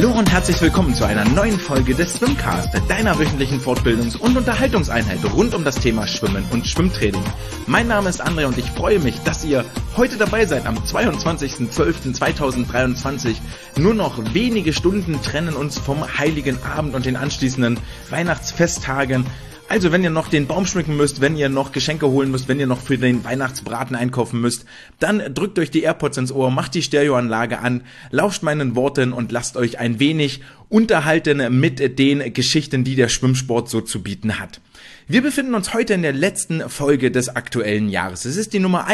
Hallo und herzlich willkommen zu einer neuen Folge des Swimcast, deiner wöchentlichen Fortbildungs- und Unterhaltungseinheit rund um das Thema Schwimmen und Schwimmtraining. Mein Name ist André und ich freue mich, dass ihr heute dabei seid. Am 22.12.2023. Nur noch wenige Stunden trennen uns vom Heiligen Abend und den anschließenden Weihnachtsfesttagen. Also wenn ihr noch den Baum schmücken müsst, wenn ihr noch Geschenke holen müsst, wenn ihr noch für den Weihnachtsbraten einkaufen müsst, dann drückt euch die AirPods ins Ohr, macht die Stereoanlage an, lauscht meinen Worten und lasst euch ein wenig unterhalten mit den Geschichten, die der Schwimmsport so zu bieten hat. Wir befinden uns heute in der letzten Folge des aktuellen Jahres. Es ist die Nummer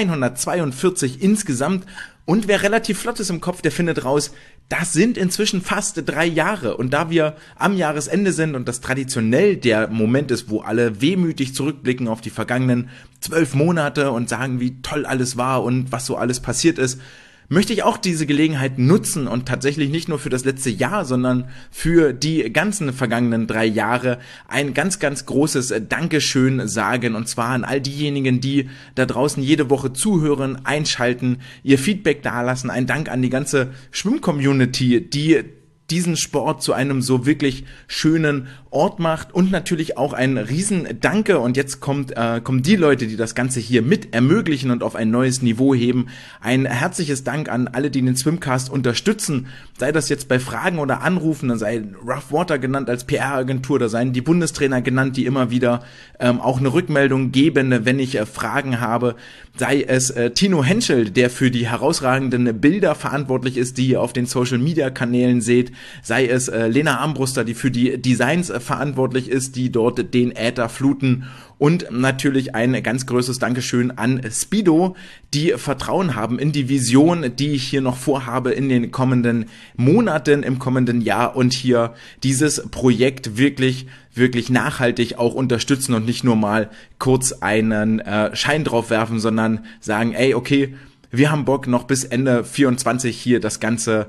142 insgesamt und wer relativ flott ist im Kopf, der findet raus, das sind inzwischen fast 3 Jahre. Und da wir am Jahresende sind und das traditionell der Moment ist, wo alle wehmütig zurückblicken auf die vergangenen 12 Monate und sagen, wie toll alles war und was so alles passiert ist, möchte ich auch diese Gelegenheit nutzen und tatsächlich nicht nur für das letzte Jahr, sondern für die ganzen vergangenen 3 Jahre ein ganz, ganz großes Dankeschön sagen, und zwar an all diejenigen, die da draußen jede Woche zuhören, einschalten, ihr Feedback dalassen. Ein Dank an die ganze Schwimm-Community, die diesen Sport zu einem so wirklich schönen Ort macht, und natürlich auch ein Riesen-Danke, und jetzt kommen die Leute, die das Ganze hier mit ermöglichen und auf ein neues Niveau heben. Ein herzliches Dank an alle, die den Swimcast unterstützen, sei das jetzt bei Fragen oder Anrufen, dann sei Rough Water genannt als PR-Agentur, da seien die Bundestrainer genannt, die immer wieder auch eine Rückmeldung geben, wenn ich Fragen habe, sei es Tino Henschel, der für die herausragenden Bilder verantwortlich ist, die ihr auf den Social-Media-Kanälen seht, sei es Lena Armbruster, die für die Designs verantwortlich ist, die dort den Äther fluten, und natürlich ein ganz großes Dankeschön an Speedo, die Vertrauen haben in die Vision, die ich hier noch vorhabe in den kommenden Monaten, im kommenden Jahr, und hier dieses Projekt wirklich nachhaltig auch unterstützen und nicht nur mal kurz einen Schein drauf werfen, sondern sagen, ey, okay, wir haben Bock, noch bis Ende 24 hier das Ganze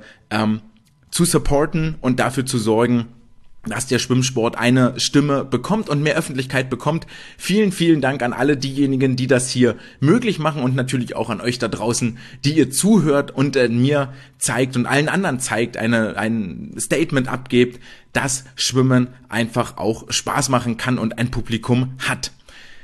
zu supporten und dafür zu sorgen, dass der Schwimmsport eine Stimme bekommt und mehr Öffentlichkeit bekommt. Vielen, vielen Dank an alle diejenigen, die das hier möglich machen, und natürlich auch an euch da draußen, die ihr zuhört und mir zeigt und allen anderen zeigt, ein Statement abgebt, dass Schwimmen einfach auch Spaß machen kann und ein Publikum hat.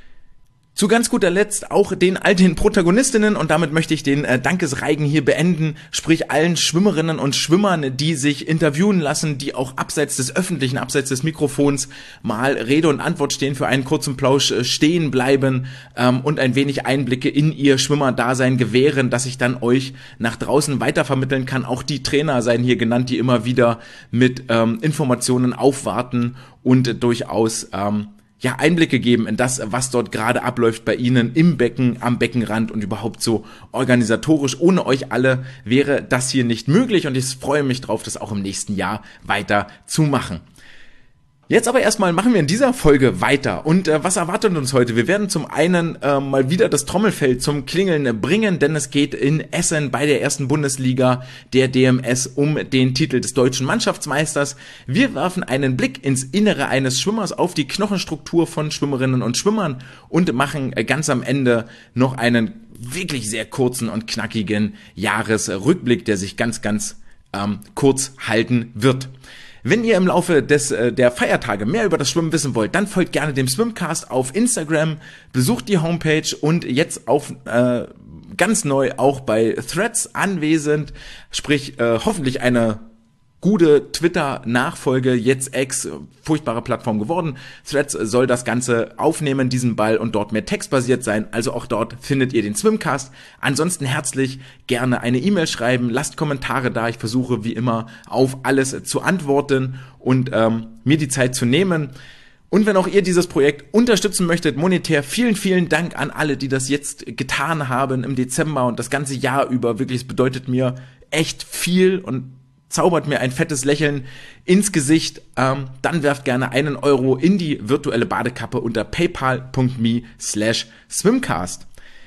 Zu ganz guter Letzt auch all den Protagonistinnen, und damit möchte ich den Dankesreigen hier beenden, sprich allen Schwimmerinnen und Schwimmern, die sich interviewen lassen, die auch abseits des Öffentlichen, abseits des Mikrofons mal Rede und Antwort stehen, für einen kurzen Plausch stehen bleiben und ein wenig Einblicke in ihr Schwimmerdasein gewähren, dass ich dann euch nach draußen weitervermitteln kann. Auch die Trainer seien hier genannt, die immer wieder mit Informationen aufwarten und durchaus Einblicke geben in das, was dort gerade abläuft bei Ihnen im Becken, am Beckenrand und überhaupt so organisatorisch. Ohne euch alle wäre das hier nicht möglich, und ich freue mich drauf, das auch im nächsten Jahr weiter zu machen. Jetzt aber erstmal machen wir in dieser Folge weiter. Und was erwartet uns heute? Wir werden zum einen mal wieder das Trommelfell zum Klingeln bringen, denn es geht in Essen bei der ersten Bundesliga der DMS um den Titel des deutschen Mannschaftsmeisters. Wir werfen einen Blick ins Innere eines Schwimmers, auf die Knochenstruktur von Schwimmerinnen und Schwimmern, und machen ganz am Ende noch einen wirklich sehr kurzen und knackigen Jahresrückblick, der sich ganz, ganz kurz halten wird. Wenn ihr im Laufe der Feiertage mehr über das Schwimmen wissen wollt, dann folgt gerne dem Swimcast auf Instagram, besucht die Homepage, und jetzt ganz neu auch bei Threads anwesend, sprich hoffentlich eine gute Twitter-Nachfolge, jetzt X, furchtbare Plattform geworden. Threads soll das Ganze aufnehmen, diesen Ball, und dort mehr textbasiert sein. Also auch dort findet ihr den Swimcast. Ansonsten herzlich gerne eine E-Mail schreiben, lasst Kommentare da. Ich versuche wie immer auf alles zu antworten und mir die Zeit zu nehmen. Und wenn auch ihr dieses Projekt unterstützen möchtet, monetär, vielen, vielen Dank an alle, die das jetzt getan haben im Dezember und das ganze Jahr über. Wirklich, es bedeutet mir echt viel und zaubert mir ein fettes Lächeln ins Gesicht. Dann werft gerne €1 in die virtuelle Badekappe unter paypal.me/swimcast.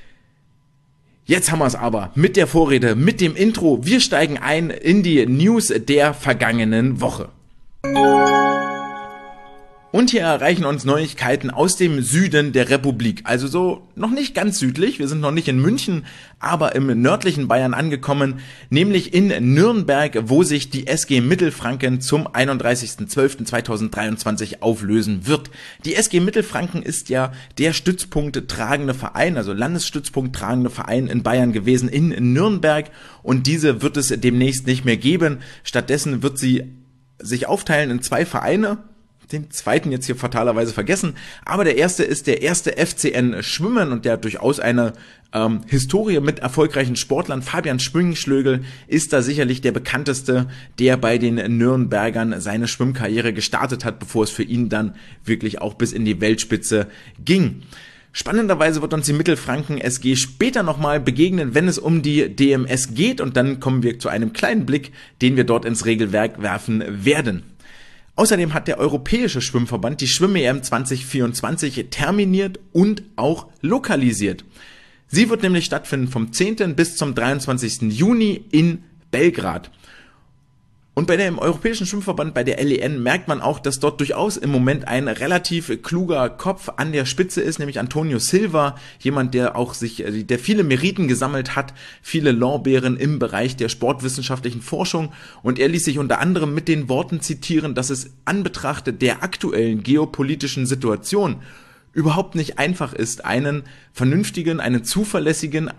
Jetzt haben wir es aber mit der Vorrede, mit dem Intro. Wir steigen ein in die News der vergangenen Woche. Und hier erreichen uns Neuigkeiten aus dem Süden der Republik, also so noch nicht ganz südlich, wir sind noch nicht in München, aber im nördlichen Bayern angekommen, nämlich in Nürnberg, wo sich die SG Mittelfranken zum 31.12.2023 auflösen wird. Die SG Mittelfranken ist ja der Stützpunkt tragende Verein, also Landesstützpunkt tragende Verein in Bayern gewesen, in Nürnberg, und diese wird es demnächst nicht mehr geben. Stattdessen wird sie sich aufteilen in 2 Vereine. Den zweiten jetzt hier fatalerweise vergessen, aber der erste ist der erste FCN Schwimmen, und der hat durchaus eine Historie mit erfolgreichen Sportlern. Fabian Schwingschlögel ist da sicherlich der bekannteste, der bei den Nürnbergern seine Schwimmkarriere gestartet hat, bevor es für ihn dann wirklich auch bis in die Weltspitze ging. Spannenderweise wird uns die Mittelfranken SG später nochmal begegnen, wenn es um die DMS geht, und dann kommen wir zu einem kleinen Blick, den wir dort ins Regelwerk werfen werden. Außerdem hat der Europäische Schwimmverband die Schwimm-EM 2024 terminiert und auch lokalisiert. Sie wird nämlich stattfinden vom 10. bis zum 23. Juni in Belgrad. Und bei dem Europäischen Schwimmverband, bei der LEN, merkt man auch, dass dort durchaus im Moment ein relativ kluger Kopf an der Spitze ist, nämlich Antonio Silva, jemand, der der viele Meriten gesammelt hat, viele Lorbeeren im Bereich der sportwissenschaftlichen Forschung, und er ließ sich unter anderem mit den Worten zitieren, dass es an Betracht der aktuellen geopolitischen Situation überhaupt nicht einfach ist, einen vernünftigen, einen zuverlässigen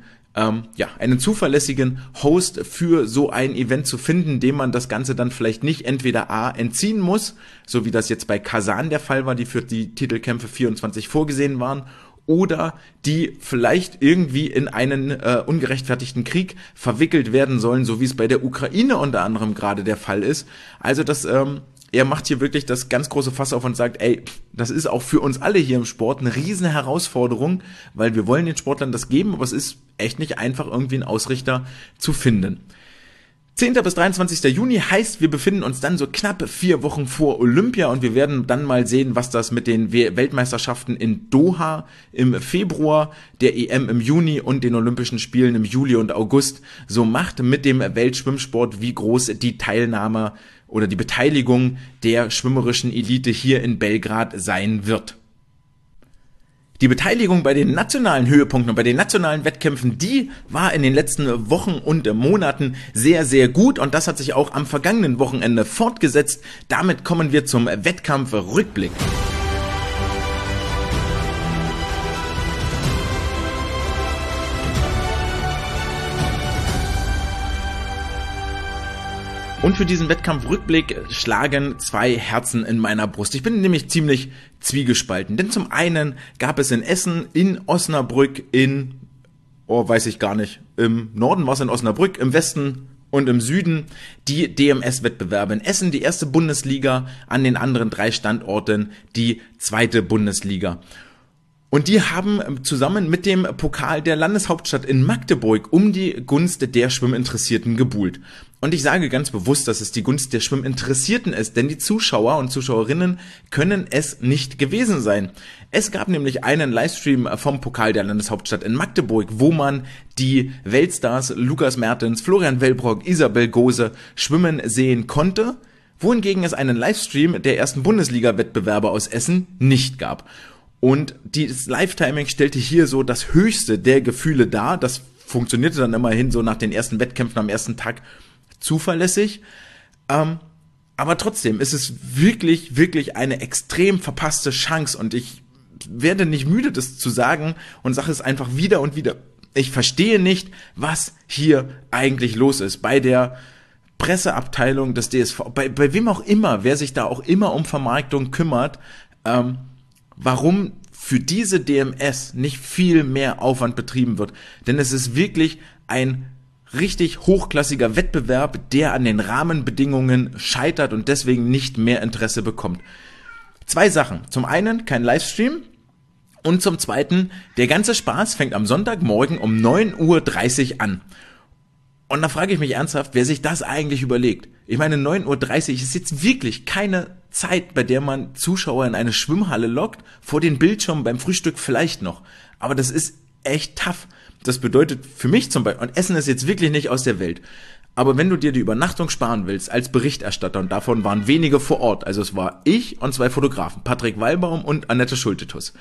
Host für so ein Event zu finden, dem man das Ganze dann vielleicht nicht entweder A entziehen muss, so wie das jetzt bei Kasan der Fall war, die für die Titelkämpfe 24 vorgesehen waren, oder die vielleicht irgendwie in einen ungerechtfertigten Krieg verwickelt werden sollen, so wie es bei der Ukraine unter anderem gerade der Fall ist. Also er macht hier wirklich das ganz große Fass auf und sagt, ey, das ist auch für uns alle hier im Sport eine riesen Herausforderung, weil wir wollen den Sportlern das geben, aber es ist echt nicht einfach, irgendwie einen Ausrichter zu finden. 10. bis 23. Juni heißt, wir befinden uns dann so knapp 4 Wochen vor Olympia, und wir werden dann mal sehen, was das mit den Weltmeisterschaften in Doha im Februar, der EM im Juni und den Olympischen Spielen im Juli und August so macht mit dem Weltschwimmsport, wie groß die Teilnahme oder die Beteiligung der schwimmerischen Elite hier in Belgrad sein wird. Die Beteiligung bei den nationalen Höhepunkten und bei den nationalen Wettkämpfen, die war in den letzten Wochen und Monaten sehr, sehr gut, und das hat sich auch am vergangenen Wochenende fortgesetzt. Damit kommen wir zum Wettkampfrückblick. Und für diesen Wettkampfrückblick schlagen 2 Herzen in meiner Brust. Ich bin nämlich ziemlich zwiegespalten, denn zum einen gab es in Essen, in Osnabrück, im Norden war es in Osnabrück, im Westen und im Süden die DMS-Wettbewerbe. In Essen die erste Bundesliga, an den anderen 3 Standorten die zweite Bundesliga. Und die haben zusammen mit dem Pokal der Landeshauptstadt in Magdeburg um die Gunst der Schwimminteressierten gebuhlt. Und ich sage ganz bewusst, dass es die Gunst der Schwimminteressierten ist, denn die Zuschauer und Zuschauerinnen können es nicht gewesen sein. Es gab nämlich einen Livestream vom Pokal der Landeshauptstadt in Magdeburg, wo man die Weltstars Lukas Mertens, Florian Wellbrock, Isabel Gose schwimmen sehen konnte, wohingegen es einen Livestream der ersten Bundesliga-Wettbewerbe aus Essen nicht gab. Und das Live-Timing stellte hier so das höchste der Gefühle dar. Das funktionierte dann immerhin so nach den ersten Wettkämpfen am ersten Tag zuverlässig. Aber trotzdem ist es wirklich, wirklich eine extrem verpasste Chance. Und ich werde nicht müde, das zu sagen, und sage es einfach wieder und wieder. Ich verstehe nicht, was hier eigentlich los ist bei der Presseabteilung des DSV, bei wem auch immer, wer sich da auch immer um Vermarktung kümmert, warum für diese DMS nicht viel mehr Aufwand betrieben wird. Denn es ist wirklich ein richtig hochklassiger Wettbewerb, der an den Rahmenbedingungen scheitert und deswegen nicht mehr Interesse bekommt. 2 Sachen. Zum einen kein Livestream und zum zweiten, der ganze Spaß fängt am Sonntagmorgen um 9:30 Uhr an. Und da frage ich mich ernsthaft, wer sich das eigentlich überlegt. Ich meine, 9:30 Uhr ist jetzt wirklich keine Zeit, bei der man Zuschauer in eine Schwimmhalle lockt, vor den Bildschirmen beim Frühstück vielleicht noch. Aber das ist echt tough. Das bedeutet für mich zum Beispiel, und Essen ist jetzt wirklich nicht aus der Welt, Aber wenn du dir die Übernachtung sparen willst als Berichterstatter, und davon waren wenige vor Ort, also es war ich und 2 Fotografen, Patrick Wallbaum und Annette Schultetus.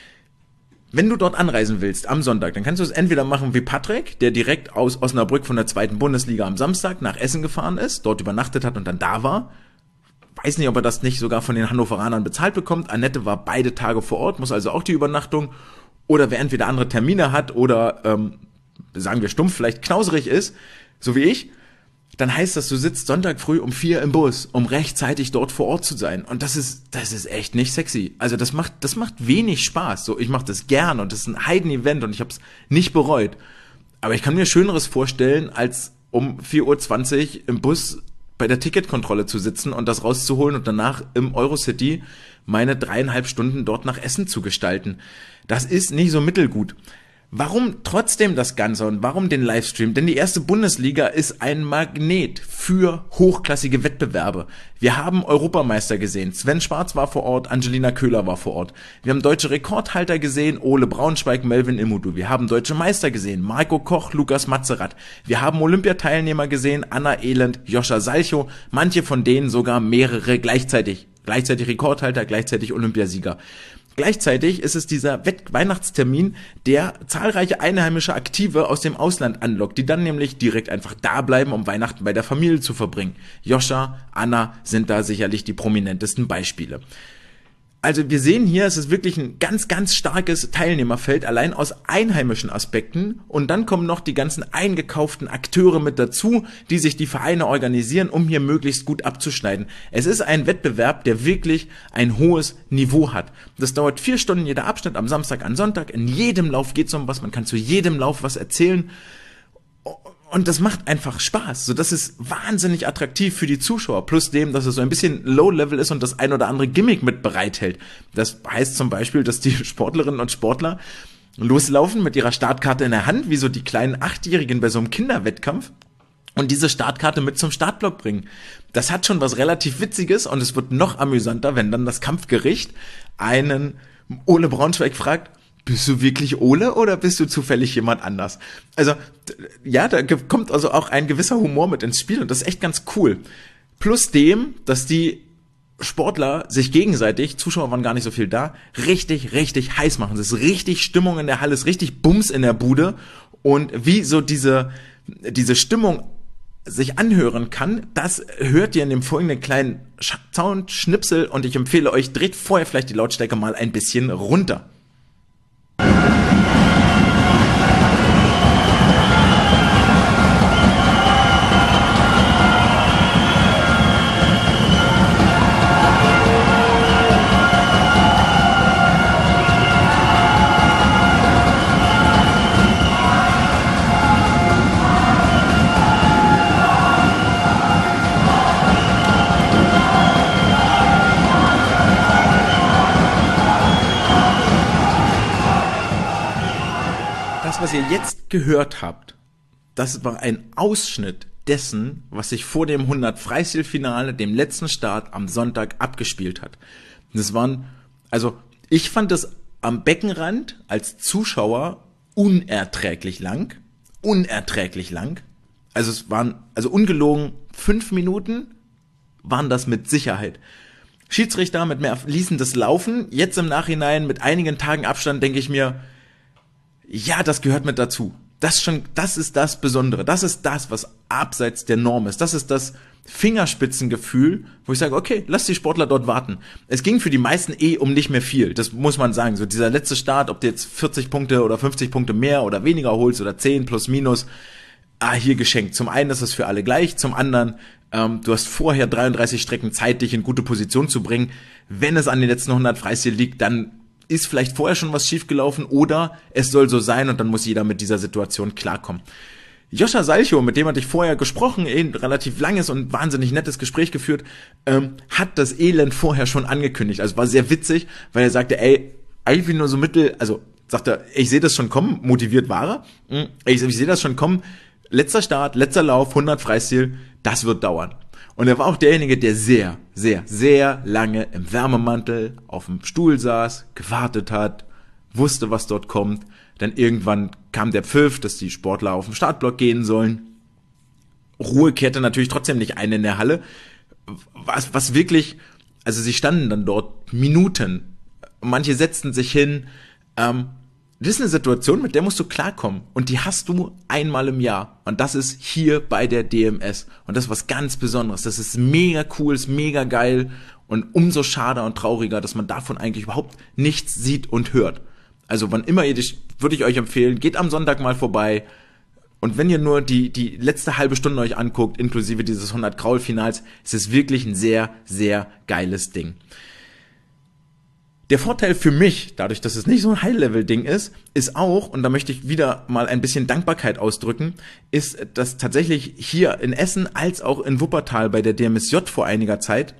Wenn du dort anreisen willst am Sonntag, dann kannst du es entweder machen wie Patrick, der direkt aus Osnabrück von der 2. Bundesliga am Samstag nach Essen gefahren ist, dort übernachtet hat und dann da war. Weiß nicht, ob er das nicht sogar von den Hannoveranern bezahlt bekommt. Annette war beide Tage vor Ort, muss also auch die Übernachtung. Oder wer entweder andere Termine hat oder, sagen wir stumpf, vielleicht knauserig ist, so wie ich, dann heißt das, du sitzt Sonntag früh um 4 im Bus, um rechtzeitig dort vor Ort zu sein. Und das ist echt nicht sexy. Also das macht wenig Spaß. So, ich mache das gern und das ist ein Heiden-Event und ich habe es nicht bereut. Aber ich kann mir Schöneres vorstellen, als um 4:20 Uhr im Bus bei der Ticketkontrolle zu sitzen und das rauszuholen und danach im Eurocity meine 3,5 Stunden dort nach Essen zu gestalten. Das ist nicht so mittelgut. Warum trotzdem das Ganze und warum den Livestream? Denn die 1. Bundesliga ist ein Magnet für hochklassige Wettbewerbe. Wir haben Europameister gesehen. Sven Schwarz war vor Ort, Angelina Köhler war vor Ort. Wir haben deutsche Rekordhalter gesehen, Ole Braunschweig, Melvin Immodu. Wir haben deutsche Meister gesehen, Marco Koch, Lukas Matzerath. Wir haben Olympiateilnehmer gesehen, Anna Elend, Joscha Salchow. Manche von denen sogar mehrere gleichzeitig. Gleichzeitig Rekordhalter, gleichzeitig Olympiasieger. Gleichzeitig ist es dieser Weihnachtstermin, der zahlreiche einheimische Aktive aus dem Ausland anlockt, die dann nämlich direkt einfach da bleiben, um Weihnachten bei der Familie zu verbringen. Joscha, Anna sind da sicherlich die prominentesten Beispiele. Also wir sehen hier, es ist wirklich ein ganz, ganz starkes Teilnehmerfeld, allein aus einheimischen Aspekten. Und dann kommen noch die ganzen eingekauften Akteure mit dazu, die sich die Vereine organisieren, um hier möglichst gut abzuschneiden. Es ist ein Wettbewerb, der wirklich ein hohes Niveau hat. Das dauert 4 Stunden jeder Abschnitt, am Samstag, an Sonntag. In jedem Lauf geht es um was, man kann zu jedem Lauf was erzählen. Und das macht einfach Spaß. So, das ist wahnsinnig attraktiv für die Zuschauer. Plus dem, dass es so ein bisschen Low-Level ist und das ein oder andere Gimmick mit bereithält. Das heißt zum Beispiel, dass die Sportlerinnen und Sportler loslaufen mit ihrer Startkarte in der Hand, wie so die kleinen 8-Jährigen bei so einem Kinderwettkampf, und diese Startkarte mit zum Startblock bringen. Das hat schon was relativ Witziges und es wird noch amüsanter, wenn dann das Kampfgericht einen Ole Braunschweig fragt: Bist du wirklich Ole oder bist du zufällig jemand anders? Also, ja, da kommt also auch ein gewisser Humor mit ins Spiel und das ist echt ganz cool. Plus dem, dass die Sportler sich gegenseitig, Zuschauer waren gar nicht so viel da, richtig, richtig heiß machen. Es ist richtig Stimmung in der Halle, es ist richtig Bums in der Bude und wie so diese Stimmung sich anhören kann, das hört ihr in dem folgenden kleinen Soundschnipsel und ich empfehle euch, dreht vorher vielleicht die Lautstärke mal ein bisschen runter. Was ihr jetzt gehört habt, das war ein Ausschnitt dessen, was sich vor dem 100-Freistil-Finale, dem letzten Start am Sonntag abgespielt hat. Das waren, also ich fand das am Beckenrand als Zuschauer unerträglich lang. Also es waren, also ungelogen 5 Minuten waren das mit Sicherheit. Schiedsrichter mit mehr ließen das laufen. Jetzt im Nachhinein mit einigen Tagen Abstand denke ich mir, ja, das gehört mit dazu. Das ist das Besondere. Das ist das, was abseits der Norm ist. Das ist das Fingerspitzengefühl, wo ich sage, okay, lass die Sportler dort warten. Es ging für die meisten um nicht mehr viel. Das muss man sagen. So dieser letzte Start, ob du jetzt 40 Punkte oder 50 Punkte mehr oder weniger holst oder 10 plus minus, hier geschenkt. Zum einen ist es für alle gleich, zum anderen, du hast vorher 33 Strecken Zeit, dich in gute Position zu bringen. Wenn es an den letzten 100 Freistil liegt, dann ist vielleicht vorher schon was schiefgelaufen oder es soll so sein und dann muss jeder mit dieser Situation klarkommen. Joscha Salchow, mit dem hatte ich vorher gesprochen, ein relativ langes und wahnsinnig nettes Gespräch geführt, hat das Elend vorher schon angekündigt. Also war sehr witzig, weil er sagte, eigentlich nur so sagt er, ich sehe das schon kommen, motiviert war er, ich sehe das schon kommen, letzter Start, letzter Lauf, 100 Freistil, das wird dauern. Und er war auch derjenige, der sehr, sehr, sehr lange im Wärmemantel auf dem Stuhl saß, gewartet hat, wusste, was dort kommt. Dann irgendwann kam der Pfiff, dass die Sportler auf den Startblock gehen sollen. Ruhe kehrte natürlich trotzdem nicht ein in der Halle. Was wirklich, also sie standen dann dort Minuten. Manche setzten sich hin. Das ist eine Situation, mit der musst du klarkommen. Und die hast du einmal im Jahr. Und das ist hier bei der DMS. Und das ist was ganz Besonderes. Das ist mega cool, ist mega geil. Und umso schade und trauriger, dass man davon eigentlich überhaupt nichts sieht und hört. Also wann immer würde ich euch empfehlen, geht am Sonntag mal vorbei. Und wenn ihr nur die letzte halbe Stunde euch anguckt, inklusive dieses 100 Kraul-Finals, ist es wirklich ein sehr, sehr geiles Ding. Der Vorteil für mich, dadurch, dass es nicht so ein High-Level-Ding ist auch, und da möchte ich wieder mal ein bisschen Dankbarkeit ausdrücken, ist, dass tatsächlich hier in Essen als auch in Wuppertal bei der DMSJ vor einiger Zeit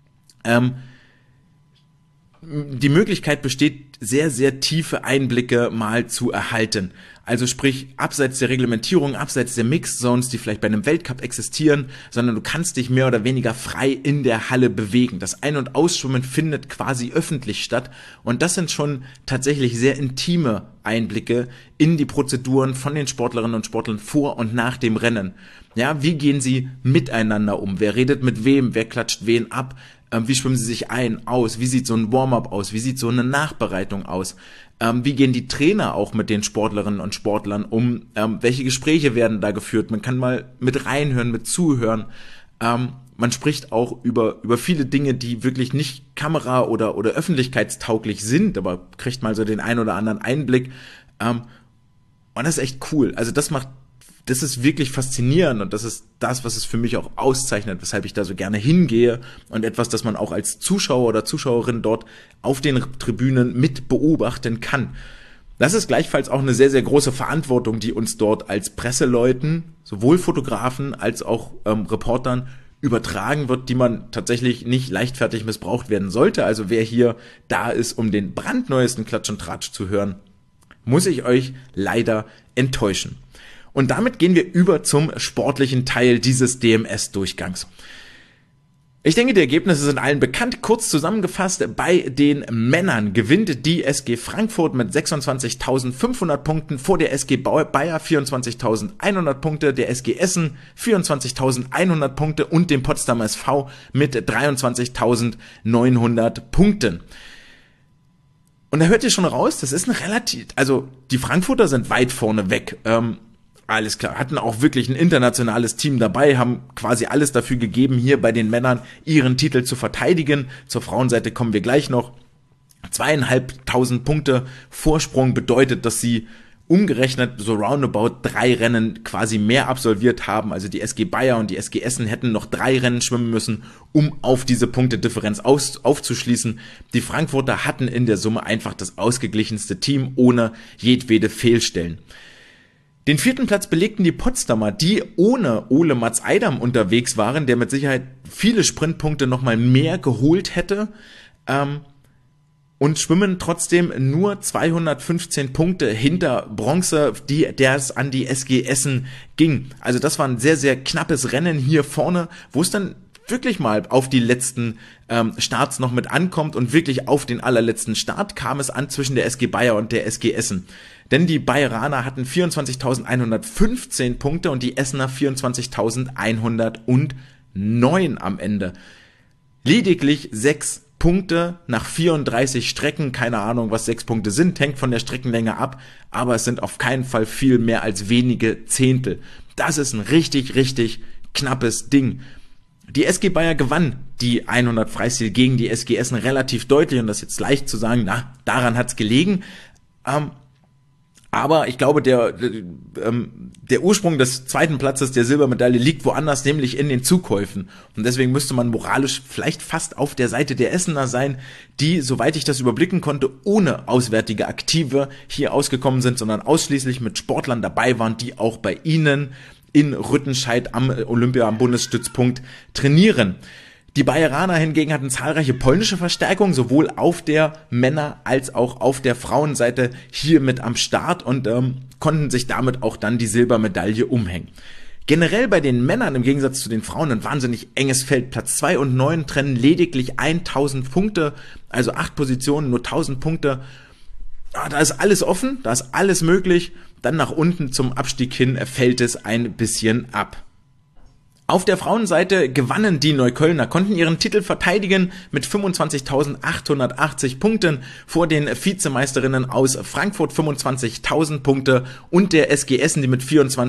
die Möglichkeit besteht, sehr, sehr tiefe Einblicke mal zu erhalten. Also sprich, abseits der Reglementierung, abseits der Mix-Zones, die vielleicht bei einem Weltcup existieren, sondern du kannst dich mehr oder weniger frei in der Halle bewegen. Das Ein- und Ausschwimmen findet quasi öffentlich statt und das sind schon tatsächlich sehr intime Einblicke in die Prozeduren von den Sportlerinnen und Sportlern vor und nach dem Rennen. Ja, wie gehen sie miteinander um? Wer redet mit wem? Wer klatscht wen ab? Wie schwimmen sie sich ein, aus? Wie sieht so ein Warm-up aus? Wie sieht so eine Nachbereitung aus? Wie gehen die Trainer auch mit den Sportlerinnen und Sportlern um? Welche Gespräche werden da geführt? Man kann mal mit reinhören, mit zuhören. Man spricht auch über viele Dinge, die wirklich nicht kamera- oder öffentlichkeitstauglich sind, aber kriegt mal so den ein oder anderen Einblick. Und das ist echt cool. Also das ist wirklich faszinierend und das ist das, was es für mich auch auszeichnet, weshalb ich da so gerne hingehe und etwas, das man auch als Zuschauer oder Zuschauerin dort auf den Tribünen mit beobachten kann. Das ist gleichfalls auch eine sehr, sehr große Verantwortung, die uns dort als Presseleuten, sowohl Fotografen als auch Reportern übertragen wird, die man tatsächlich nicht leichtfertig missbraucht werden sollte. Also wer hier da ist, um den brandneuesten Klatsch und Tratsch zu hören, muss ich euch leider enttäuschen. Und damit gehen wir über zum sportlichen Teil dieses DMS-Durchgangs. Ich denke, die Ergebnisse sind allen bekannt. Kurz zusammengefasst, bei den Männern gewinnt die SG Frankfurt mit 26.500 Punkten, vor der SG Bayer 24.100 Punkte, der SG Essen 24.100 Punkte und dem Potsdamer SV mit 23.900 Punkten. Und da hört ihr schon raus, das ist also die Frankfurter sind weit vorne weg. Alles klar, hatten auch wirklich ein internationales Team dabei, haben quasi alles dafür gegeben, hier bei den Männern ihren Titel zu verteidigen. Zur Frauenseite kommen wir gleich noch. 2.500 Punkte Vorsprung bedeutet, dass sie umgerechnet so roundabout 3 Rennen quasi mehr absolviert haben. Also die SG Bayer und die SG Essen hätten noch 3 Rennen schwimmen müssen, um auf diese Punktedifferenz aufzuschließen. Die Frankfurter hatten in der Summe einfach das ausgeglichenste Team ohne jedwede Fehlstellen. Den 4. Platz belegten die Potsdamer, die ohne Ole Mats Eidam unterwegs waren, der mit Sicherheit viele Sprintpunkte nochmal mehr geholt hätte, und schwimmen trotzdem nur 215 Punkte hinter Bronze, der es an die SG Essen ging. Also das war ein sehr, sehr knappes Rennen hier vorne, wo es dann wirklich mal auf die letzten Starts noch mit ankommt und wirklich auf den allerletzten Start kam es an zwischen der SG Bayer und der SG Essen. Denn die Bayeraner hatten 24.115 Punkte und die Essener 24.109 am Ende. Lediglich 6 Punkte nach 34 Strecken, keine Ahnung, was 6 Punkte sind, hängt von der Streckenlänge ab, aber es sind auf keinen Fall viel mehr als wenige Zehntel. Das ist ein richtig, richtig knappes Ding. Die SG Bayer gewann die 100 Freistil gegen die SG Essen relativ deutlich und das ist jetzt leicht zu sagen, daran hat's gelegen. Aber ich glaube, der Ursprung des 2. Platzes der Silbermedaille liegt woanders, nämlich in den Zukäufen. Und deswegen müsste man moralisch vielleicht fast auf der Seite der Essener sein, die, soweit ich das überblicken konnte, ohne auswärtige Aktive hier ausgekommen sind, sondern ausschließlich mit Sportlern dabei waren, die auch bei ihnen in Rüttenscheid am Bundesstützpunkt trainieren. Die Bayeraner hingegen hatten zahlreiche polnische Verstärkungen, sowohl auf der Männer- als auch auf der Frauenseite hier mit am Start und konnten sich damit auch dann die Silbermedaille umhängen. Generell bei den Männern im Gegensatz zu den Frauen ein wahnsinnig enges Feld. Platz 2 und 9 trennen lediglich 1.000 Punkte, also 8 Positionen, nur 1.000 Punkte. Da ist alles offen, da ist alles möglich. Dann nach unten zum Abstieg hin fällt es ein bisschen ab. Auf der Frauenseite gewannen die Neuköllner, konnten ihren Titel verteidigen mit 25.880 Punkten vor den Vizemeisterinnen aus Frankfurt 25.000 Punkte und der SG Essen, die mit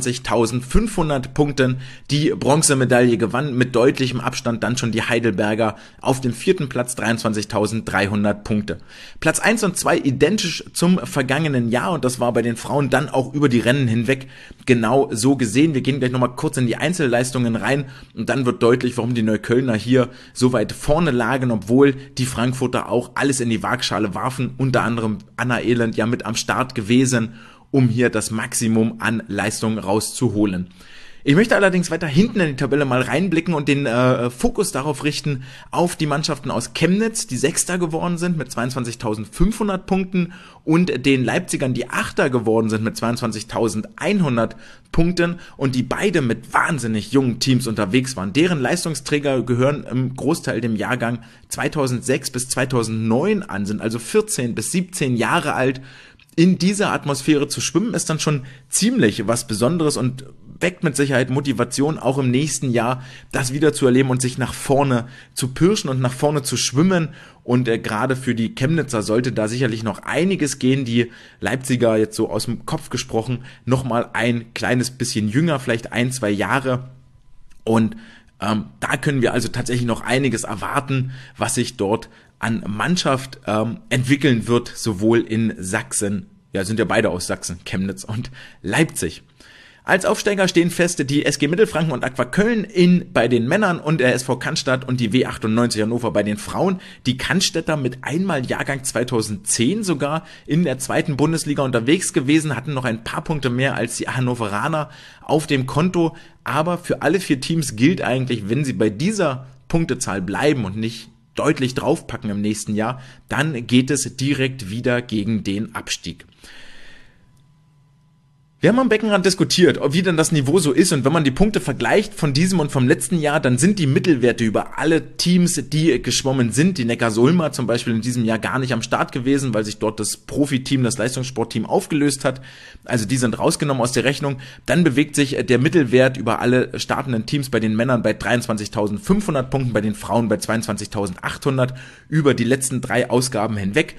24.500 Punkten die Bronzemedaille gewann, mit deutlichem Abstand dann schon die Heidelberger auf dem 4. Platz 23.300 Punkte. Platz 1 und 2 identisch zum vergangenen Jahr und das war bei den Frauen dann auch über die Rennen hinweg genau so gesehen. Wir gehen gleich nochmal kurz in die Einzelleistungen rein. Und dann wird deutlich, warum die Neuköllner hier so weit vorne lagen, obwohl die Frankfurter auch alles in die Waagschale warfen, unter anderem Anna Elend ja mit am Start gewesen, um hier das Maximum an Leistung rauszuholen. Ich möchte allerdings weiter hinten in die Tabelle mal reinblicken und den Fokus darauf richten, auf die Mannschaften aus Chemnitz, die Sechster geworden sind mit 22.500 Punkten und den Leipzigern, die Achter geworden sind mit 22.100 Punkten und die beide mit wahnsinnig jungen Teams unterwegs waren. Deren Leistungsträger gehören im Großteil dem Jahrgang 2006 bis 2009 an, sind also 14 bis 17 Jahre alt. In dieser Atmosphäre zu schwimmen ist dann schon ziemlich was Besonderes und weckt mit Sicherheit Motivation, auch im nächsten Jahr das wieder zu erleben und sich nach vorne zu pirschen und nach vorne zu schwimmen. Und gerade für die Chemnitzer sollte da sicherlich noch einiges gehen. Die Leipziger, jetzt so aus dem Kopf gesprochen, nochmal ein kleines bisschen jünger, vielleicht 1-2 Jahre. Und da können wir also tatsächlich noch einiges erwarten, was sich dort an Mannschaft entwickeln wird, sowohl in Sachsen, ja sind ja beide aus Sachsen, Chemnitz und Leipzig. Als Aufsteiger stehen fest die SG Mittelfranken und Aqua Köln bei den Männern und der SV Cannstatt und die W98 Hannover bei den Frauen. Die Cannstätter mit einmal Jahrgang 2010 sogar in der 2. Bundesliga unterwegs gewesen, hatten noch ein paar Punkte mehr als die Hannoveraner auf dem Konto. Aber für alle 4 Teams gilt eigentlich, wenn sie bei dieser Punktezahl bleiben und nicht deutlich draufpacken im nächsten Jahr, dann geht es direkt wieder gegen den Abstieg. Wir haben am Beckenrand diskutiert, wie denn das Niveau so ist, und wenn man die Punkte vergleicht von diesem und vom letzten Jahr, dann sind die Mittelwerte über alle Teams, die geschwommen sind, die Neckarsulmer zum Beispiel in diesem Jahr gar nicht am Start gewesen, weil sich dort das Profiteam, das Leistungssportteam aufgelöst hat, also die sind rausgenommen aus der Rechnung, dann bewegt sich der Mittelwert über alle startenden Teams bei den Männern bei 23.500 Punkten, bei den Frauen bei 22.800 über die letzten 3 Ausgaben hinweg,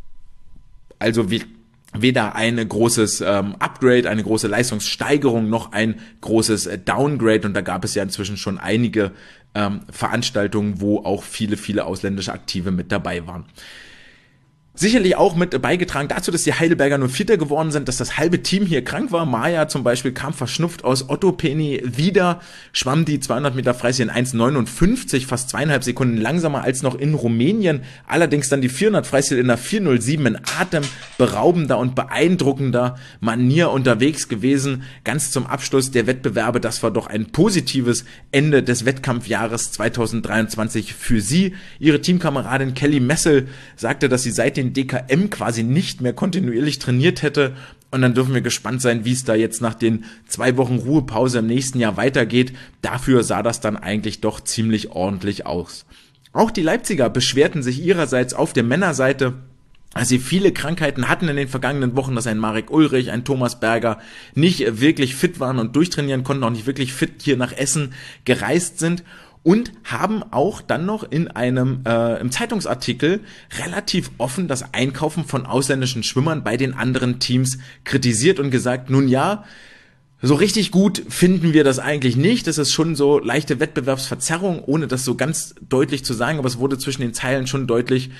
also weder ein großes Upgrade, eine große Leistungssteigerung, noch ein großes Downgrade. Und da gab es ja inzwischen schon einige Veranstaltungen, wo auch viele ausländische Aktive mit dabei waren. Sicherlich auch mit beigetragen dazu, dass die Heidelberger nur Vierter geworden sind, dass das halbe Team hier krank war. Maja zum Beispiel kam verschnupft aus Ottopeni wieder, schwamm die 200 Meter Freistil in 1,59, fast 2,5 Sekunden langsamer als noch in Rumänien. Allerdings dann die 400 Freistil in der 4,07 in atemberaubender und beeindruckender Manier unterwegs gewesen. Ganz zum Abschluss der Wettbewerbe, das war doch ein positives Ende des Wettkampfjahres 2023 für sie. Ihre Teamkameradin Kelly Messel sagte, dass sie seit den DKM quasi nicht mehr kontinuierlich trainiert hätte, und dann dürfen wir gespannt sein, wie es da jetzt nach den 2 Wochen Ruhepause im nächsten Jahr weitergeht. Dafür sah das dann eigentlich doch ziemlich ordentlich aus. Auch die Leipziger beschwerten sich ihrerseits auf der Männerseite, als sie viele Krankheiten hatten in den vergangenen Wochen, dass ein Marek Ulrich, ein Thomas Berger nicht wirklich fit waren und durchtrainieren konnten, auch nicht wirklich fit hier nach Essen gereist sind. Und haben auch dann noch in einem im Zeitungsartikel relativ offen das Einkaufen von ausländischen Schwimmern bei den anderen Teams kritisiert und gesagt, nun ja, so richtig gut finden wir das eigentlich nicht. Das ist schon so leichte Wettbewerbsverzerrung, ohne das so ganz deutlich zu sagen, aber es wurde zwischen den Zeilen schon deutlich,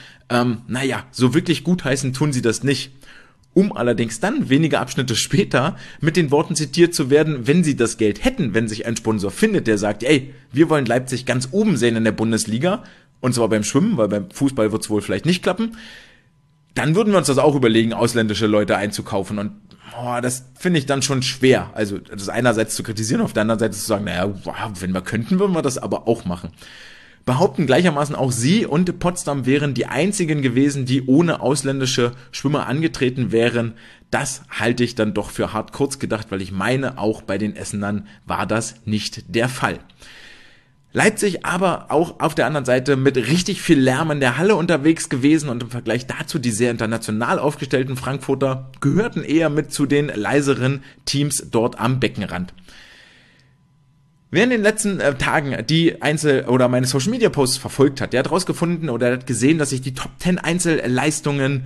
so wirklich gutheißen tun sie das nicht. Um allerdings dann wenige Abschnitte später mit den Worten zitiert zu werden, wenn sie das Geld hätten, wenn sich ein Sponsor findet, der sagt, ey, wir wollen Leipzig ganz oben sehen in der Bundesliga, und zwar beim Schwimmen, weil beim Fußball wird es wohl vielleicht nicht klappen, dann würden wir uns das auch überlegen, ausländische Leute einzukaufen, und das finde ich dann schon schwer, also das einerseits zu kritisieren, auf der anderen Seite zu sagen, wenn wir könnten, würden wir das aber auch machen. Behaupten gleichermaßen auch sie und Potsdam wären die einzigen gewesen, die ohne ausländische Schwimmer angetreten wären. Das halte ich dann doch für hart kurz gedacht, weil ich meine, auch bei den Essenern war das nicht der Fall. Leipzig aber auch auf der anderen Seite mit richtig viel Lärm in der Halle unterwegs gewesen, und im Vergleich dazu die sehr international aufgestellten Frankfurter gehörten eher mit zu den leiseren Teams dort am Beckenrand. Wer in den letzten Tagen die oder meine Social Media Posts verfolgt hat, der hat rausgefunden oder hat gesehen, dass ich die Top 10 Einzelleistungen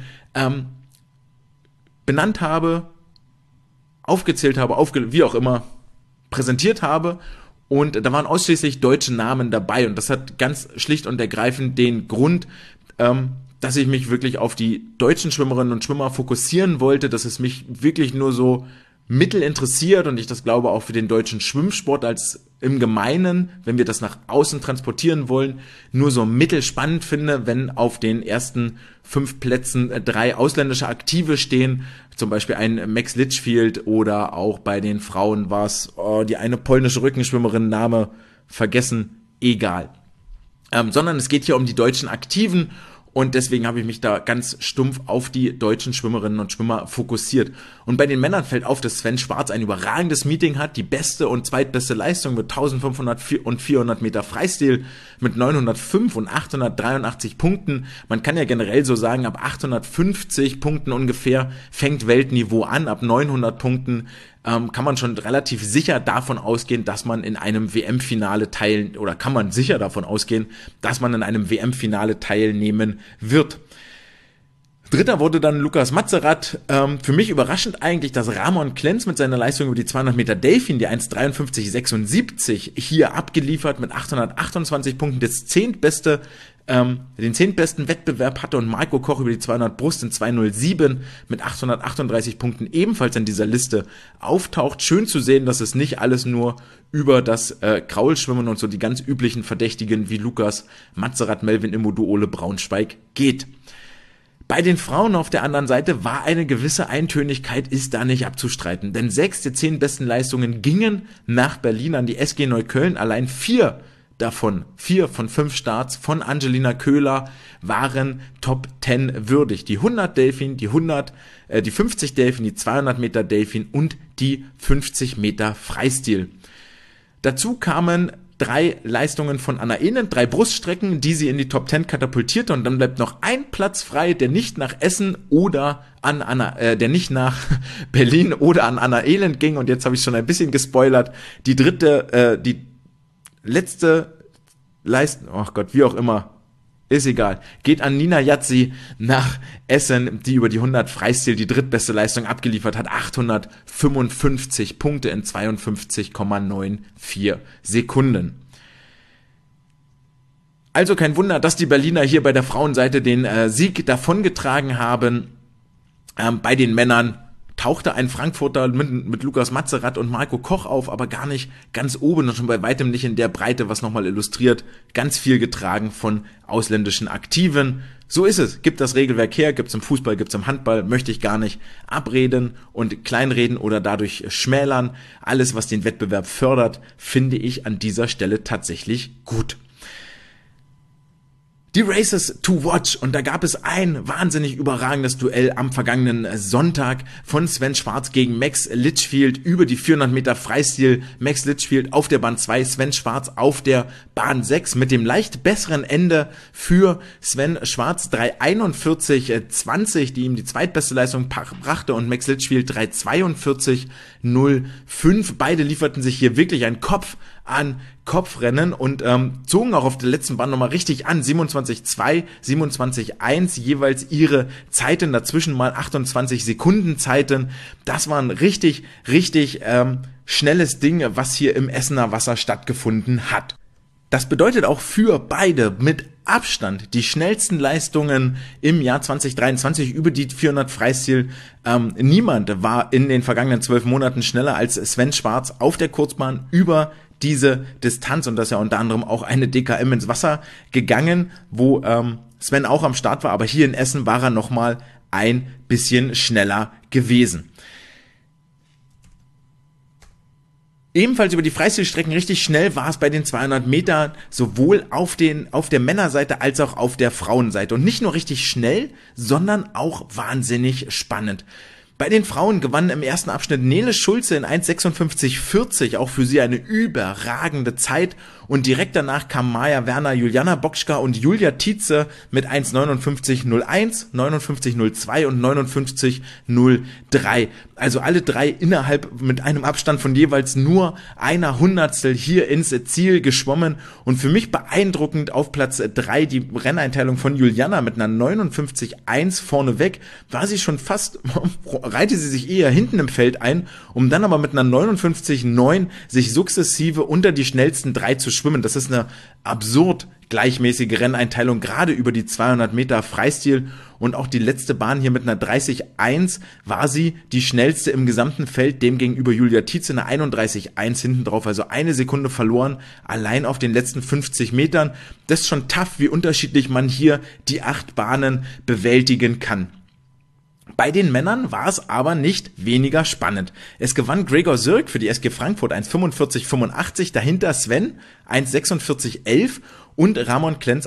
benannt habe, aufgezählt habe, wie auch immer, präsentiert habe. Und da waren ausschließlich deutsche Namen dabei. Und das hat ganz schlicht und ergreifend den Grund, dass ich mich wirklich auf die deutschen Schwimmerinnen und Schwimmer fokussieren wollte, dass es mich wirklich nur so mittel interessiert und ich das glaube auch für den deutschen Schwimmsport als im Gemeinen, wenn wir das nach außen transportieren wollen, nur so mittel spannend finde, wenn auf den ersten 5 Plätzen 3 ausländische Aktive stehen, zum Beispiel ein Max Litchfield oder auch bei den Frauen war es die eine polnische Rückenschwimmerin, Name vergessen, egal. Sondern es geht hier um die deutschen Aktiven. Und deswegen habe ich mich da ganz stumpf auf die deutschen Schwimmerinnen und Schwimmer fokussiert. Und bei den Männern fällt auf, dass Sven Schwarz ein überragendes Meeting hat, die beste und zweitbeste Leistung mit 1500 und 400 Meter Freistil mit 905 und 883 Punkten. Man kann ja generell so sagen, ab 850 Punkten ungefähr fängt Weltniveau an, ab 900 Punkten kann man schon relativ sicher davon ausgehen, dass man in einem WM-Finale kann man sicher davon ausgehen, dass man in einem WM-Finale teilnehmen wird. Dritter wurde dann Lukas Matzerath. Für mich überraschend eigentlich, dass Ramon Klenz mit seiner Leistung über die 200 Meter Delfin, die 1,53,76 hier abgeliefert mit 828 Punkten, den 10. besten Wettbewerb hatte und Marco Koch über die 200 Brust in 2,07 mit 838 Punkten ebenfalls in dieser Liste auftaucht. Schön zu sehen, dass es nicht alles nur über das Kraulschwimmen und so die ganz üblichen Verdächtigen wie Lukas Matzerath, Melvin Immodu, Ole Braunschweig geht. Bei den Frauen auf der anderen Seite war eine gewisse Eintönigkeit, ist da nicht abzustreiten. Denn 6 der 10 besten Leistungen gingen nach Berlin an die SG Neukölln. Allein 4 von 5 Starts von Angelina Köhler waren Top 10 würdig. Die 100 Delfin, die 50 Delfin, die 200 Meter Delfin und die 50 Meter Freistil. Dazu kamen 3 Leistungen von Anna Elend, 3 Bruststrecken, die sie in die Top 10 katapultierte und dann bleibt noch ein Platz frei, der nicht nach Essen oder der nicht nach Berlin oder an Anna Elend ging und jetzt habe ich schon ein bisschen gespoilert. Die letzte Leistung, oh Gott, wie auch immer, ist egal, geht an Nina Yazzi nach Essen, die über die 100 Freistil die drittbeste Leistung abgeliefert hat, 855 Punkte in 52,94 Sekunden. Also kein Wunder, dass die Berliner hier bei der Frauenseite den Sieg davongetragen haben. Bei den Männern tauchte ein Frankfurter mit Lukas Matzerath und Marco Koch auf, aber gar nicht ganz oben und schon bei weitem nicht in der Breite, was nochmal illustriert, ganz viel getragen von ausländischen Aktiven. So ist es. Gibt das Regelwerk her, gibt's im Fußball, gibt's im Handball, möchte ich gar nicht abreden und kleinreden oder dadurch schmälern. Alles, was den Wettbewerb fördert, finde ich an dieser Stelle tatsächlich gut. Die Races to watch, und da gab es ein wahnsinnig überragendes Duell am vergangenen Sonntag von Sven Schwarz gegen Max Litchfield über die 400 Meter Freistil. Max Litchfield auf der Bahn 2, Sven Schwarz auf der Bahn 6 mit dem leicht besseren Ende für Sven Schwarz 3,41,20, die ihm die zweitbeste Leistung brachte, und Max Litchfield 3,42,05. Beide lieferten sich hier wirklich ein Kopfrennen und zogen auch auf der letzten Bahn nochmal richtig an. 27,2, 27,1 jeweils ihre Zeiten, dazwischen mal 28 Sekunden Zeiten. Das war ein richtig schnelles Ding, was hier im Essener Wasser stattgefunden hat. Das bedeutet auch für beide mit Abstand die schnellsten Leistungen im Jahr 2023 über die 400 Freistil. Niemand war in den vergangenen 12 Monaten schneller als Sven Schwarz auf der Kurzbahn über diese Distanz, und das ist ja unter anderem auch eine DKM ins Wasser gegangen, wo Sven auch am Start war, aber hier in Essen war er nochmal ein bisschen schneller gewesen. Ebenfalls über die Freistilstrecken richtig schnell war es bei den 200 Metern, sowohl auf der Männerseite als auch auf der Frauenseite. Und nicht nur richtig schnell, sondern auch wahnsinnig spannend. Bei den Frauen gewann im ersten Abschnitt Nele Schulze in 1,56,40, auch für sie eine überragende Zeit. und direkt danach kam Maja Werner, Juliana Bokschka und Julia Tietze mit 1:59:01, 59:02 und 59:03. Also alle drei innerhalb mit einem Abstand von jeweils nur einer Hundertstel hier ins Ziel geschwommen und für mich beeindruckend auf Platz 3 die Renneinteilung von Juliana mit einer 59:1 vorneweg, war sie schon fast, reihte sie sich eher hinten im Feld ein, um dann aber mit einer 59:9 sich sukzessive unter die schnellsten drei zu schwimmen. Das ist eine absurd gleichmäßige Renneinteilung, gerade über die 200 Meter Freistil, und auch die letzte Bahn hier mit einer 30:1 war sie die schnellste im gesamten Feld, demgegenüber Julia Tietze eine 31:1 hinten drauf, also eine Sekunde verloren, allein auf den letzten 50 Metern. Das ist schon tough, wie unterschiedlich man hier die 8 Bahnen bewältigen kann. Bei den Männern war es aber nicht weniger spannend. Es gewann Gregor Sirk für die SG Frankfurt 1:45:85, dahinter Sven 1:46:11 und Ramon Klenz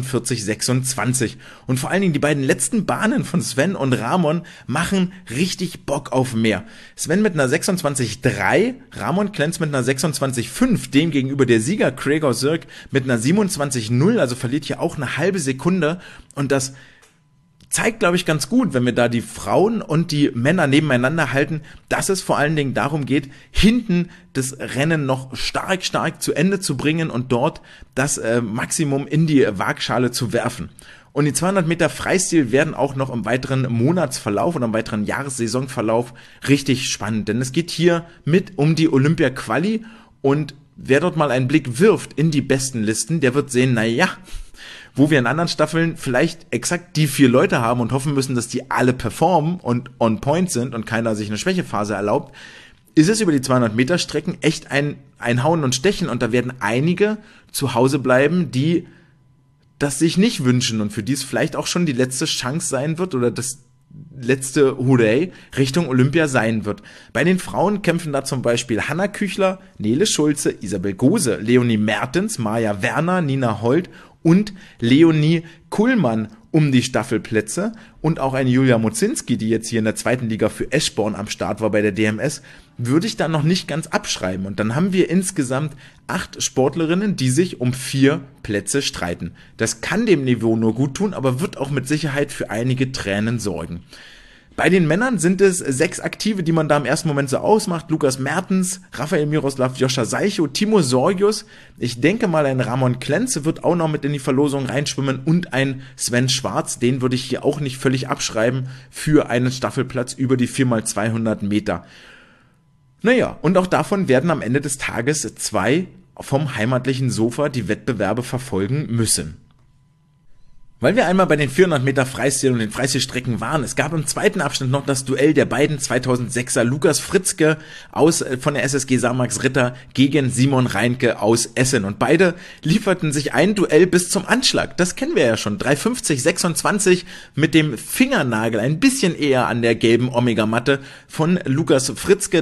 1:46:26. Und vor allen Dingen die beiden letzten Bahnen von Sven und Ramon machen richtig Bock auf mehr. Sven mit einer 26:3, Ramon Klenz mit einer 26:5, dem gegenüber der Sieger Gregor Sirk mit einer 27:0, also verliert hier auch eine halbe Sekunde, und das zeigt, glaube ich, ganz gut, wenn wir da die Frauen und die Männer nebeneinander halten, dass es vor allen Dingen darum geht, hinten das Rennen noch stark zu Ende zu bringen und dort das Maximum in die Waagschale zu werfen. Und die 200 Meter Freistil werden auch noch im weiteren Monatsverlauf oder im weiteren Jahressaisonverlauf richtig spannend, denn es geht hier mit um die Olympia-Quali, und wer dort mal einen Blick wirft in die besten Listen, der wird sehen, naja, wo wir in anderen Staffeln vielleicht exakt die 4 Leute haben und hoffen müssen, dass die alle performen und on point sind und keiner sich eine Schwächephase erlaubt, ist es über die 200 Meter Strecken echt ein Hauen und Stechen, und da werden einige zu Hause bleiben, die das sich nicht wünschen und für die es vielleicht auch schon die letzte Chance sein wird oder das letzte Hurray Richtung Olympia sein wird. Bei den Frauen kämpfen da zum Beispiel Hanna Küchler, Nele Schulze, Isabel Gose, Leonie Mertens, Maja Werner, Nina Holt und Leonie Kuhlmann um die Staffelplätze, und auch eine Julia Mozinski, die jetzt hier in der 2. Liga für Eschborn am Start war bei der DMS, würde ich da noch nicht ganz abschreiben. Und dann haben wir insgesamt 8 Sportlerinnen, die sich um 4 Plätze streiten. Das kann dem Niveau nur gut tun, aber wird auch mit Sicherheit für einige Tränen sorgen. Bei den Männern sind es 6 Aktive, die man da im ersten Moment so ausmacht. Lukas Mertens, Raphael Miroslav, Joscha Seicho, Timo Sorgius. Ich denke mal, ein Ramon Klenz wird auch noch mit in die Verlosung reinschwimmen, und ein Sven Schwarz. Den würde ich hier auch nicht völlig abschreiben für einen Staffelplatz über die 4x200 Meter. Naja, und auch davon werden am Ende des Tages 2 vom heimatlichen Sofa die Wettbewerbe verfolgen müssen. Weil wir einmal bei den 400 Meter Freistil und den Freistilstrecken waren, es gab im zweiten Abschnitt noch das Duell der beiden 2006er Lukas Fritzke von der SSG Samax Ritter gegen Simon Reinke aus Essen, und beide lieferten sich ein Duell bis zum Anschlag. Das kennen wir ja schon, 3:50:26 mit dem Fingernagel ein bisschen eher an der gelben Omega-Matte von Lukas Fritzke,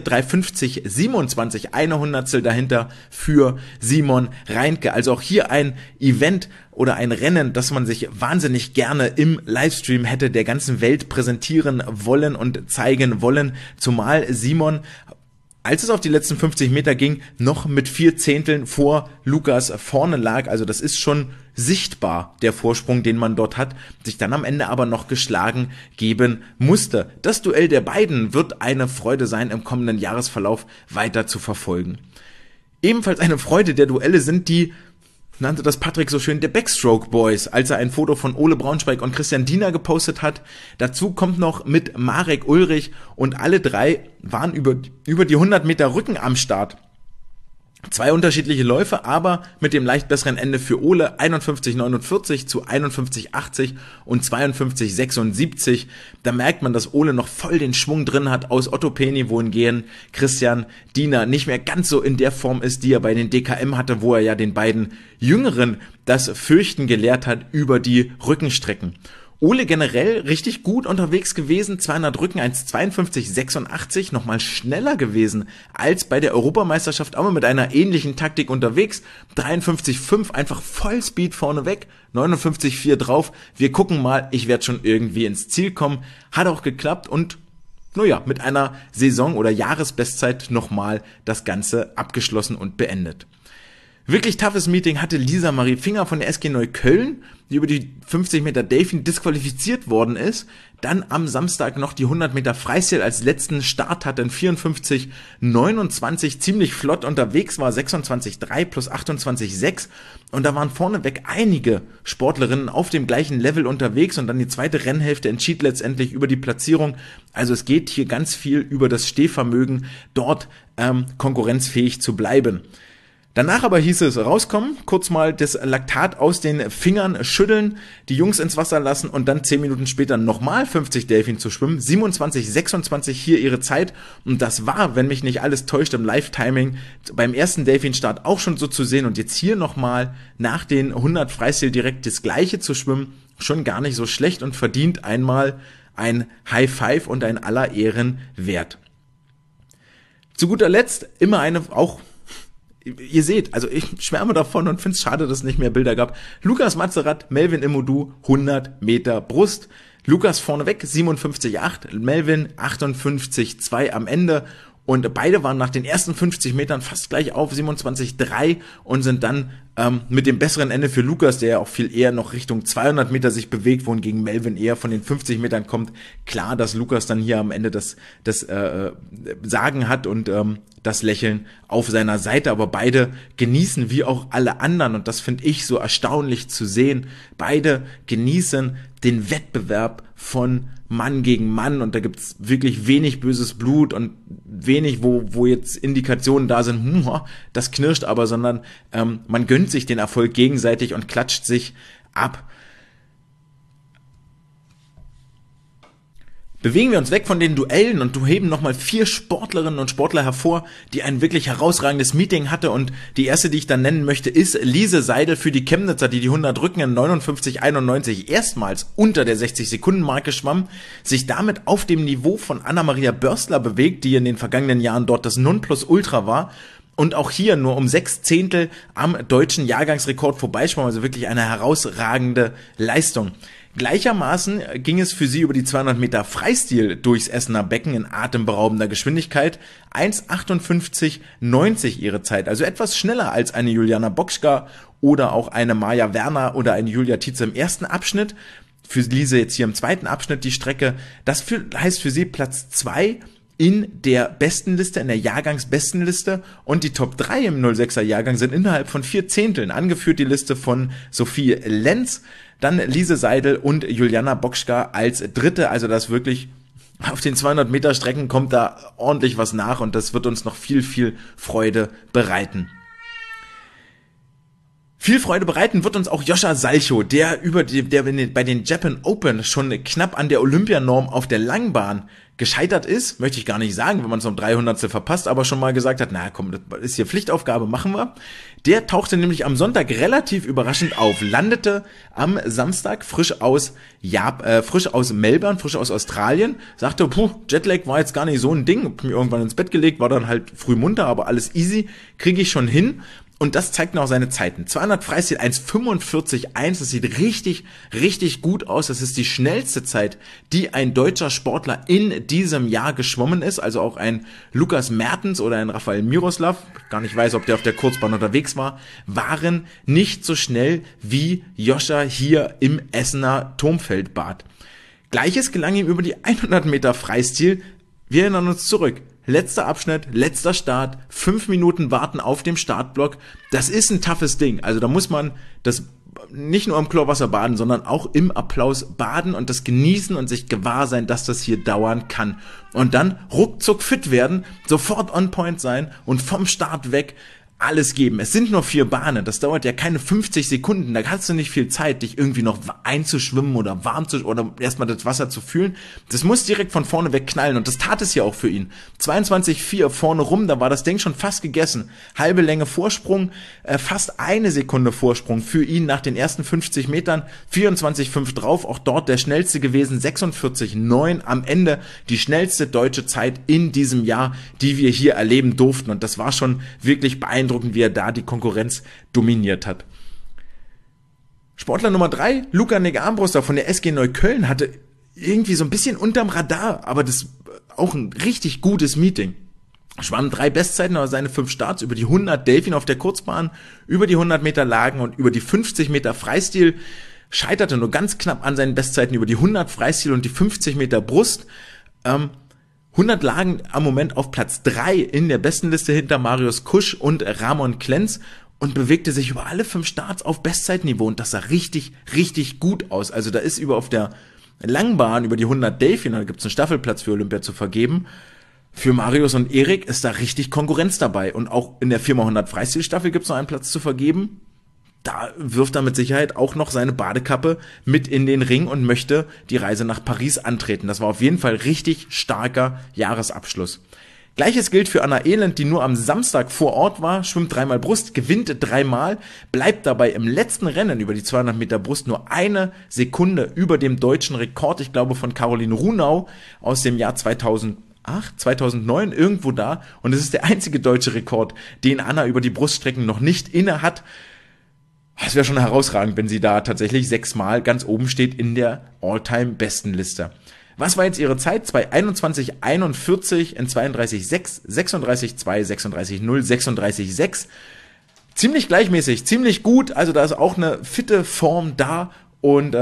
3:50:27, eine Hundertstel dahinter für Simon Reinke. Also auch hier ein Event oder ein Rennen, das man sich wahnsinnig gerne im Livestream hätte der ganzen Welt präsentieren wollen und zeigen wollen, zumal Simon, als es auf die letzten 50 Meter ging, noch mit 4 Zehnteln vor Lukas vorne lag. Also das ist schon sichtbar, der Vorsprung, den man dort hat, sich dann am Ende aber noch geschlagen geben musste. Das Duell der beiden wird eine Freude sein, im kommenden Jahresverlauf weiter zu verfolgen. Ebenfalls eine Freude der Duelle sind die, nannte das Patrick so schön, der Backstroke Boys, als er ein Foto von Ole Braunschweig und Christian Diener gepostet hat. Dazu kommt noch mit Marek Ulrich, und alle 3 waren über die 100 Meter Rücken am Start. 2 unterschiedliche Läufe, aber mit dem leicht besseren Ende für Ole, 51:49 zu 51:80 und 52:76. Da merkt man, dass Ole noch voll den Schwung drin hat aus Otto Peni, wohingehend Christian Diener nicht mehr ganz so in der Form ist, die er bei den DKM hatte, wo er ja den beiden Jüngeren das Fürchten gelehrt hat über die Rückenstrecken. Ole generell richtig gut unterwegs gewesen, 200 Rücken, 1:52:86, nochmal schneller gewesen als bei der Europameisterschaft, aber mit einer ähnlichen Taktik unterwegs, 53:5, einfach Vollspeed vorneweg, 59:4 drauf, wir gucken mal, ich werde schon irgendwie ins Ziel kommen, hat auch geklappt, und naja, mit einer Saison- oder Jahresbestzeit nochmal das Ganze abgeschlossen und beendet. Wirklich toughes Meeting hatte Lisa Marie Finger von der SG Neukölln, die über die 50 Meter Delfin disqualifiziert worden ist, dann am Samstag noch die 100 Meter Freistil als letzten Start hatte in 54,29, ziemlich flott unterwegs war, 26,3 plus 28,6 und da waren vorneweg einige Sportlerinnen auf dem gleichen Level unterwegs und dann die zweite Rennhälfte entschied letztendlich über die Platzierung. Also es geht hier ganz viel über das Stehvermögen, dort konkurrenzfähig zu bleiben. Danach aber hieß es rauskommen, kurz mal das Laktat aus den Fingern schütteln, die Jungs ins Wasser lassen und dann 10 Minuten später nochmal 50 Delfin zu schwimmen. 27,26 hier ihre Zeit und das war, wenn mich nicht alles täuscht, im Live-Timing beim ersten Delfin-Start auch schon so zu sehen und jetzt hier nochmal nach den 100 Freistil direkt das Gleiche zu schwimmen, schon gar nicht so schlecht und verdient einmal ein High Five und ein aller Ehren wert. Zu guter Letzt immer eine auch. Ihr seht, also ich schwärme davon und finde es schade, dass es nicht mehr Bilder gab. Lukas Mazerat, Melvin Immodu, 100 Meter Brust. Lukas vorneweg, 57,8, Melvin 58,2 am Ende. Und beide waren nach den ersten 50 Metern fast gleich auf, 27,3 und sind dann mit dem besseren Ende für Lukas, der ja auch viel eher noch Richtung 200 Meter sich bewegt, wohingegen Melvin eher von den 50 Metern kommt. Klar, dass Lukas dann hier am Ende das Sagen hat und das Lächeln auf seiner Seite, aber beide genießen wie auch alle anderen und das finde ich so erstaunlich zu sehen. Beide genießen den Wettbewerb von Mann gegen Mann und da gibt's wirklich wenig böses Blut und wenig, wo jetzt Indikationen da sind, das knirscht aber, sondern man gönnt sich den Erfolg gegenseitig und klatscht sich ab. Bewegen wir uns weg von den Duellen und heben nochmal 4 Sportlerinnen und Sportler hervor, die ein wirklich herausragendes Meeting hatte und die erste, die ich dann nennen möchte, ist Lise Seidel für die Chemnitzer, die 100 Rücken in 59,91 erstmals unter der 60-Sekunden-Marke schwamm, sich damit auf dem Niveau von Anna-Maria Börstler bewegt, die in den vergangenen Jahren dort das Nonplusultra war und auch hier nur um 6 Zehntel am deutschen Jahrgangsrekord vorbeischwamm, also wirklich eine herausragende Leistung. Gleichermaßen ging es für sie über die 200 Meter Freistil durchs Essener Becken in atemberaubender Geschwindigkeit. 1,58,90 ihre Zeit, also etwas schneller als eine Juliana Bokschka oder auch eine Maja Werner oder eine Julia Tietze im ersten Abschnitt. Für Lise jetzt hier im zweiten Abschnitt die Strecke. Das heißt für sie Platz 2 in der Bestenliste, in der Jahrgangsbestenliste und die Top 3 im 06er Jahrgang sind innerhalb von 4 Zehnteln. Angeführt die Liste von Sophie Lenz, dann Lise Seidel und Juliana Bokschka als Dritte, also das wirklich auf den 200 Meter Strecken kommt da ordentlich was nach und das wird uns noch viel, viel Freude bereiten. Viel Freude bereiten wird uns auch Joscha Salchow, der bei den Japan Open schon knapp an der Olympianorm auf der Langbahn gescheitert ist, möchte ich gar nicht sagen, wenn man es um 300 verpasst, aber schon mal gesagt hat, na komm, das ist hier Pflichtaufgabe, machen wir. Der tauchte nämlich am Sonntag relativ überraschend auf, landete am Samstag frisch aus Melbourne, frisch aus Australien, sagte, Jetlag war jetzt gar nicht so ein Ding, hab mich irgendwann ins Bett gelegt, war dann halt früh munter, aber alles easy, kriege ich schon hin. Und das zeigt noch seine Zeiten. 200 Freistil 1,45,1, das sieht richtig, richtig gut aus. Das ist die schnellste Zeit, die ein deutscher Sportler in diesem Jahr geschwommen ist. Also auch ein Lukas Mertens oder ein Rafael Miroslav, gar nicht weiß, ob der auf der Kurzbahn unterwegs war, waren nicht so schnell wie Joscha hier im Essener Turmfeldbad. Gleiches gelang ihm über die 100 Meter Freistil. Wir erinnern uns zurück. Letzter Abschnitt, letzter Start, 5 Minuten warten auf dem Startblock. Das ist ein toughes Ding. Also da muss man das nicht nur im Chlorwasser baden, sondern auch im Applaus baden und das genießen und sich gewahr sein, dass das hier dauern kann. Und dann ruckzuck fit werden, sofort on point sein und vom Start weg alles geben. Es sind nur 4 Bahnen, das dauert ja keine 50 Sekunden, da hast du nicht viel Zeit, dich irgendwie noch einzuschwimmen oder oder erstmal das Wasser zu fühlen. Das muss direkt von vorne weg knallen und das tat es ja auch für ihn. 22,4 vorne rum, da war das Ding schon fast gegessen. Halbe Länge Vorsprung, fast 1 Sekunde Vorsprung für ihn nach den ersten 50 Metern, 24,5 drauf, auch dort der schnellste gewesen, 46,9 am Ende, die schnellste deutsche Zeit in diesem Jahr, die wir hier erleben durften und das war schon wirklich beeindruckend, wie er da die Konkurrenz dominiert hat. Sportler Nummer 3, Luca Nigger-Armbruster von der SG Neukölln, hatte irgendwie so ein bisschen unterm Radar, aber das auch ein richtig gutes Meeting. schwamm 3 Bestzeiten, aber seine 5 Starts über die 100 Delfin auf der Kurzbahn, über die 100 Meter Lagen und über die 50 Meter Freistil, scheiterte nur ganz knapp an seinen Bestzeiten über die 100 Freistil und die 50 Meter Brust. 100 lagen am Moment auf Platz 3 in der Bestenliste hinter Marius Kusch und Ramon Klenz und bewegte sich über alle 5 Starts auf Bestzeitniveau und das sah richtig, richtig gut aus. Also da ist auf der Langbahn über die 100 Delfin, da gibt es einen Staffelplatz für Olympia zu vergeben. Für Marius und Erik ist da richtig Konkurrenz dabei und auch in der 4x100 Freistilstaffel gibt es noch einen Platz zu vergeben. Da wirft er mit Sicherheit auch noch seine Badekappe mit in den Ring und möchte die Reise nach Paris antreten. Das war auf jeden Fall richtig starker Jahresabschluss. Gleiches gilt für Anna Elend, die nur am Samstag vor Ort war, schwimmt 3-mal Brust, gewinnt 3-mal, bleibt dabei im letzten Rennen über die 200 Meter Brust nur 1 Sekunde über dem deutschen Rekord, ich glaube von Caroline Runau aus dem Jahr 2009, irgendwo da. Und es ist der einzige deutsche Rekord, den Anna über die Bruststrecken noch nicht inne hat. Es wäre schon herausragend, wenn sie da tatsächlich 6-mal ganz oben steht in der All-Time-Bestenliste. Was war jetzt ihre Zeit? 2:21:41 in 32:6, 36:2, 36:0, 36:6. Ziemlich gleichmäßig, ziemlich gut. Also da ist auch eine fitte Form da und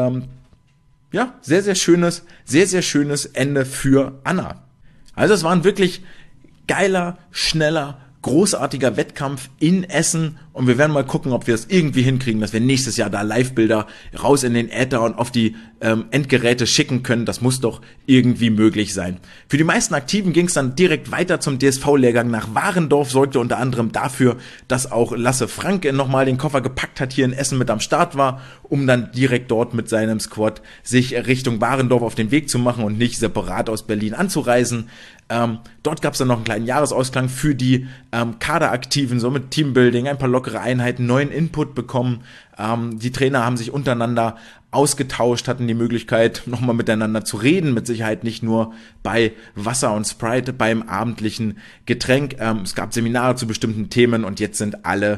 sehr, sehr schönes Ende für Anna. Also es war ein wirklich geiler, schneller, großartiger Wettkampf in Essen und wir werden mal gucken, ob wir es irgendwie hinkriegen, dass wir nächstes Jahr da Live-Bilder raus in den Äther und auf die Endgeräte schicken können. Das muss doch irgendwie möglich sein. Für die meisten Aktiven ging es dann direkt weiter zum DSV-Lehrgang nach Warendorf, sorgte unter anderem dafür, dass auch Lasse Frank nochmal den Koffer gepackt hat, hier in Essen mit am Start war, um dann direkt dort mit seinem Squad sich Richtung Warendorf auf den Weg zu machen und nicht separat aus Berlin anzureisen. Dort gab es dann noch einen kleinen Jahresausklang für die Kaderaktiven, so mit Teambuilding, ein paar lockere Einheiten, neuen Input bekommen. Die Trainer haben sich untereinander ausgetauscht, hatten die Möglichkeit, nochmal miteinander zu reden, mit Sicherheit nicht nur bei Wasser und Sprite, beim abendlichen Getränk. Es gab Seminare zu bestimmten Themen und jetzt sind alle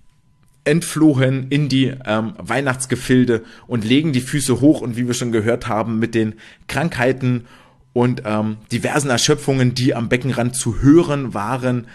entflohen in die Weihnachtsgefilde und legen die Füße hoch und wie wir schon gehört haben, mit den Krankheiten und diversen Erschöpfungen, die am Beckenrand zu hören waren,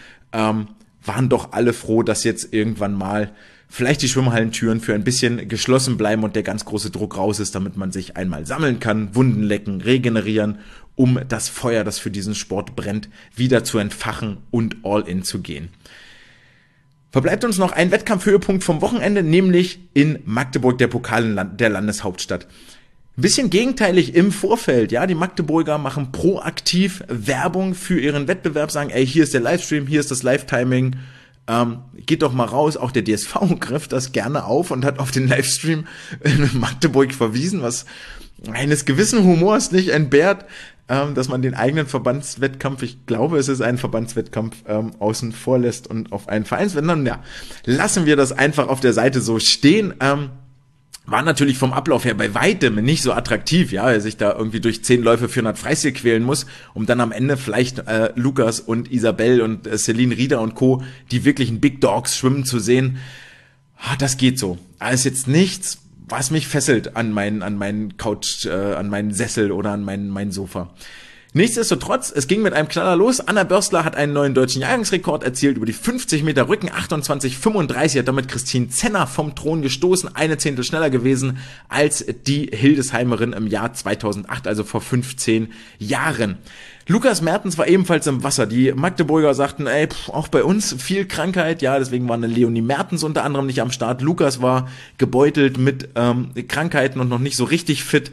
waren doch alle froh, dass jetzt irgendwann mal vielleicht die Schwimmhallentüren für ein bisschen geschlossen bleiben und der ganz große Druck raus ist, damit man sich einmal sammeln kann, Wunden lecken, regenerieren, um das Feuer, das für diesen Sport brennt, wieder zu entfachen und all in zu gehen. Verbleibt uns noch ein Wettkampfhöhepunkt vom Wochenende, nämlich in Magdeburg, der Pokal der Landeshauptstadt. Ein bisschen gegenteilig im Vorfeld, ja, die Magdeburger machen proaktiv Werbung für ihren Wettbewerb, sagen, ey, hier ist der Livestream, hier ist das Live-Timing, geht doch mal raus. Auch der DSV griff das gerne auf und hat auf den Livestream in Magdeburg verwiesen, was eines gewissen Humors nicht entbehrt, dass man den eigenen Verbandswettkampf, ich glaube, es ist ein Verbandswettkampf, außen vor lässt und auf einen Vereinswettkampf. Ja, lassen wir das einfach auf der Seite so stehen. War natürlich vom Ablauf her bei weitem nicht so attraktiv, ja, er sich da irgendwie durch 10 Läufe 400 Freistil quälen muss, um dann am Ende vielleicht Lukas und Isabel und Celine Rieder und Co., die wirklichen Big Dogs schwimmen zu sehen. Das geht so. Aber ist jetzt nichts, was mich fesselt an meinen Couch, an meinen Sessel oder an mein Sofa. Nichtsdestotrotz, es ging mit einem Knaller los. Anna Börstler hat einen neuen deutschen Jahrgangsrekord erzielt über die 50 Meter Rücken, 28,35, hat damit Christine Zenner vom Thron gestoßen, 1 Zehntel schneller gewesen als die Hildesheimerin im Jahr 2008, also vor 15 Jahren. Lukas Mertens war ebenfalls im Wasser. Die Magdeburger sagten, ey, auch bei uns viel Krankheit, ja, deswegen war eine Leonie Mertens unter anderem nicht am Start. Lukas war gebeutelt mit Krankheiten und noch nicht so richtig fit.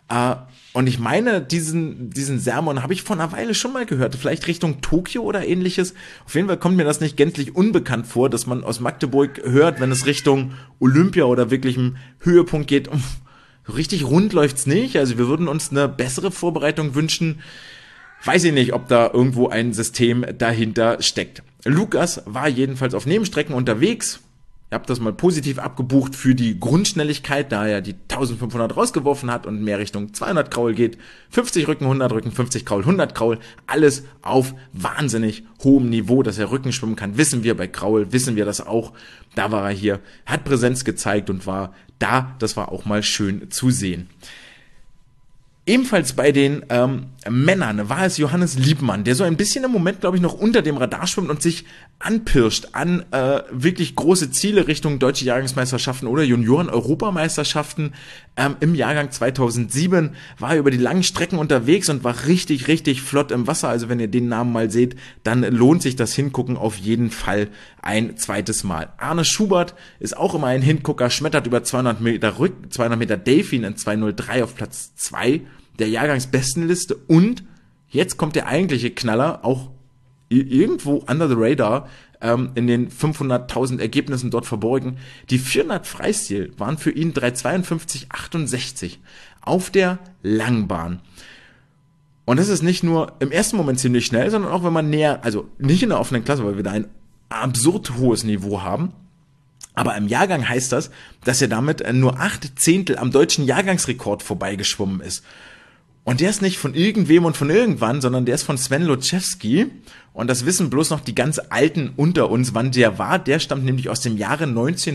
Und ich meine, diesen Sermon habe ich vor einer Weile schon mal gehört, vielleicht Richtung Tokio oder ähnliches. Auf jeden Fall kommt mir das nicht gänzlich unbekannt vor, dass man aus Magdeburg hört, wenn es Richtung Olympia oder wirklichem Höhepunkt geht. So richtig rund läuft's nicht, also wir würden uns eine bessere Vorbereitung wünschen. Weiß ich nicht, ob da irgendwo ein System dahinter steckt. Lukas war jedenfalls auf Nebenstrecken unterwegs. Ich habe das mal positiv abgebucht für die Grundschnelligkeit, da er die 1500 rausgeworfen hat und mehr Richtung 200 Kraul geht. 50 Rücken, 100 Rücken, 50 Kraul, 100 Kraul. Alles auf wahnsinnig hohem Niveau, dass er Rücken schwimmen kann. Wissen wir bei Kraul, wissen wir das auch. Da war er hier, hat Präsenz gezeigt und war da. Das war auch mal schön zu sehen. Ebenfalls bei den Männern war es Johannes Liebmann, der so ein bisschen im Moment, glaube ich, noch unter dem Radar schwimmt und sich anpirscht an wirklich große Ziele Richtung deutsche Jahrgangsmeisterschaften oder Junioren-Europameisterschaften. Im Jahrgang 2007 war er über die langen Strecken unterwegs und war richtig, richtig flott im Wasser. Also wenn ihr den Namen mal seht, dann lohnt sich das Hingucken auf jeden Fall ein zweites Mal. Arne Schubert ist auch immer ein Hingucker, schmettert über 200 Meter Delfin in 2:03 auf Platz 2 der Jahrgangsbestenliste, und jetzt kommt der eigentliche Knaller, auch irgendwo under the radar, in den 500.000 Ergebnissen dort verborgen. Die 400 Freistil waren für ihn 3:52,68 auf der Langbahn. Und das ist nicht nur im ersten Moment ziemlich schnell, sondern auch wenn man näher, also nicht in der offenen Klasse, weil wir da ein absurd hohes Niveau haben, aber im Jahrgang heißt das, dass er damit nur 8/10 am deutschen Jahrgangsrekord vorbeigeschwommen ist. Und der ist nicht von irgendwem und von irgendwann, sondern der ist von Sven Loczewski. Und das wissen bloß noch die ganz Alten unter uns, wann der war. Der stammt nämlich aus dem Jahre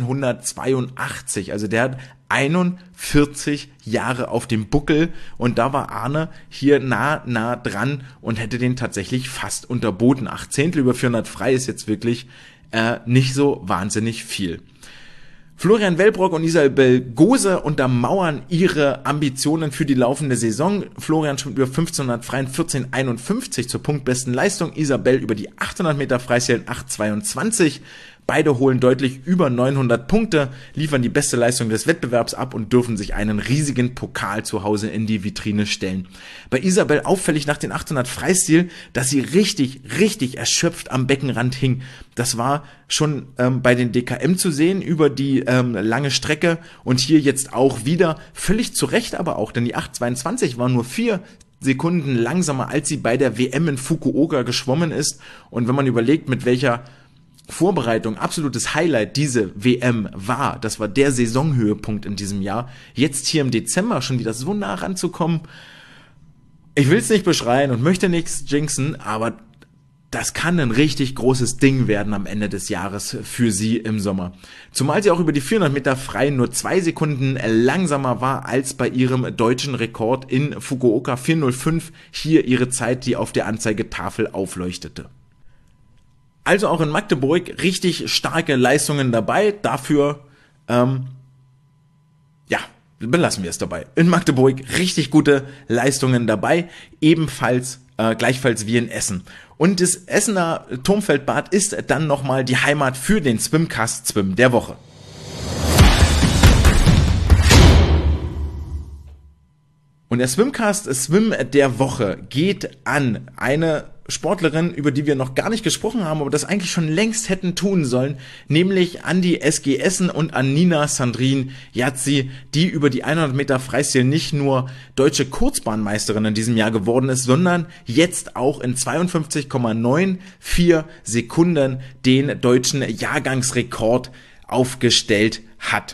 1982. Also der hat 41 Jahre auf dem Buckel. Und da war Arne hier nah dran und hätte den tatsächlich fast unterboten. 8/10 über 400 frei ist jetzt wirklich nicht so wahnsinnig viel. Florian Wellbrock und Isabel Gose untermauern ihre Ambitionen für die laufende Saison. Florian schwimmt über 1500 Freien 14:51 zur punktbesten Leistung. Isabel über die 800 Meter Freistil 8:22. Beide holen deutlich über 900 Punkte, liefern die beste Leistung des Wettbewerbs ab und dürfen sich einen riesigen Pokal zu Hause in die Vitrine stellen. Bei Isabel auffällig nach den 800 Freistil, dass sie richtig erschöpft am Beckenrand hing. Das war schon bei den DKM zu sehen über die lange Strecke und hier jetzt auch wieder völlig zu Recht aber auch, denn die 8:22 war nur 4 Sekunden langsamer, als sie bei der WM in Fukuoka geschwommen ist. Und wenn man überlegt, mit welcher Vorbereitung, absolutes Highlight diese WM war, das war der Saisonhöhepunkt in diesem Jahr, jetzt hier im Dezember schon wieder so nah ranzukommen, ich will es nicht beschreien und möchte nichts jinxen, aber das kann ein richtig großes Ding werden am Ende des Jahres für sie im Sommer. Zumal sie auch über die 400 Meter frei nur 2 Sekunden langsamer war als bei ihrem deutschen Rekord in Fukuoka. 4:05 hier ihre Zeit, die auf der Anzeigetafel aufleuchtete. Also auch in Magdeburg richtig starke Leistungen dabei. Dafür, belassen wir es dabei. In Magdeburg richtig gute Leistungen dabei. Ebenfalls, gleichfalls wie in Essen. Und das Essener Turmfeldbad ist dann nochmal die Heimat für den Swimcast-Swim der Woche. Und der Swimcast-Swim der Woche geht an eine Sportlerin, über die wir noch gar nicht gesprochen haben, aber das eigentlich schon längst hätten tun sollen, nämlich an die SG Essen und an Nina Sandrine Yazzi, die über die 100 Meter Freistil nicht nur deutsche Kurzbahnmeisterin in diesem Jahr geworden ist, sondern jetzt auch in 52,94 Sekunden den deutschen Jahrgangsrekord aufgestellt hat.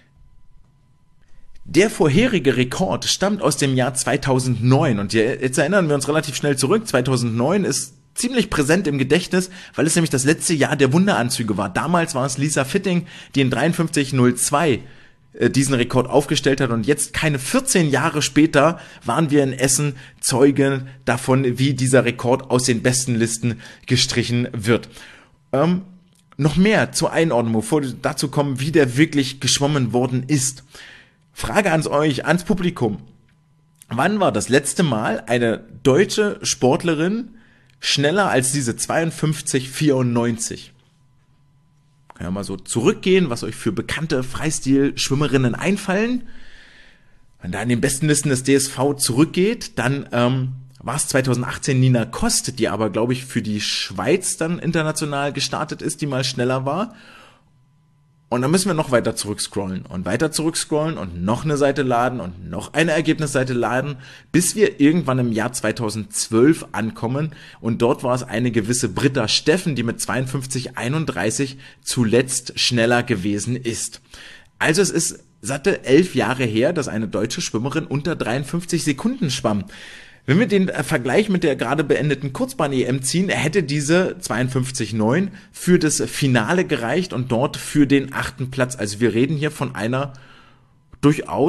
Der vorherige Rekord stammt aus dem Jahr 2009 und jetzt erinnern wir uns relativ schnell zurück. 2009 ist ziemlich präsent im Gedächtnis, weil es nämlich das letzte Jahr der Wunderanzüge war. Damals war es Lisa Fitting, die in 53:02 diesen Rekord aufgestellt hat und jetzt keine 14 Jahre später waren wir in Essen Zeugen davon, wie dieser Rekord aus den besten Listen gestrichen wird. Noch mehr zur Einordnung, bevor wir dazu kommen, wie der wirklich geschwommen worden ist. Frage an euch, ans Publikum. Wann war das letzte Mal eine deutsche Sportlerin schneller als diese 52,94? Kann ja mal so zurückgehen, was euch für bekannte Freistil-Schwimmerinnen einfallen. Wenn da in den besten Listen des DSV zurückgeht, dann war es 2018 Nina Kost, die aber, glaube ich, für die Schweiz dann international gestartet ist, die mal schneller war. Und dann müssen wir noch weiter zurückscrollen und noch eine Seite laden und noch eine Ergebnisseite laden, bis wir irgendwann im Jahr 2012 ankommen. Und dort war es eine gewisse Britta Steffen, die mit 52,31 zuletzt schneller gewesen ist. Also es ist satte 11 Jahre her, dass eine deutsche Schwimmerin unter 53 Sekunden schwamm. Wenn wir den Vergleich mit der gerade beendeten Kurzbahn-EM ziehen, hätte diese 52,9 für das Finale gereicht und dort für den 8. Platz. Also wir reden hier von einer durchaus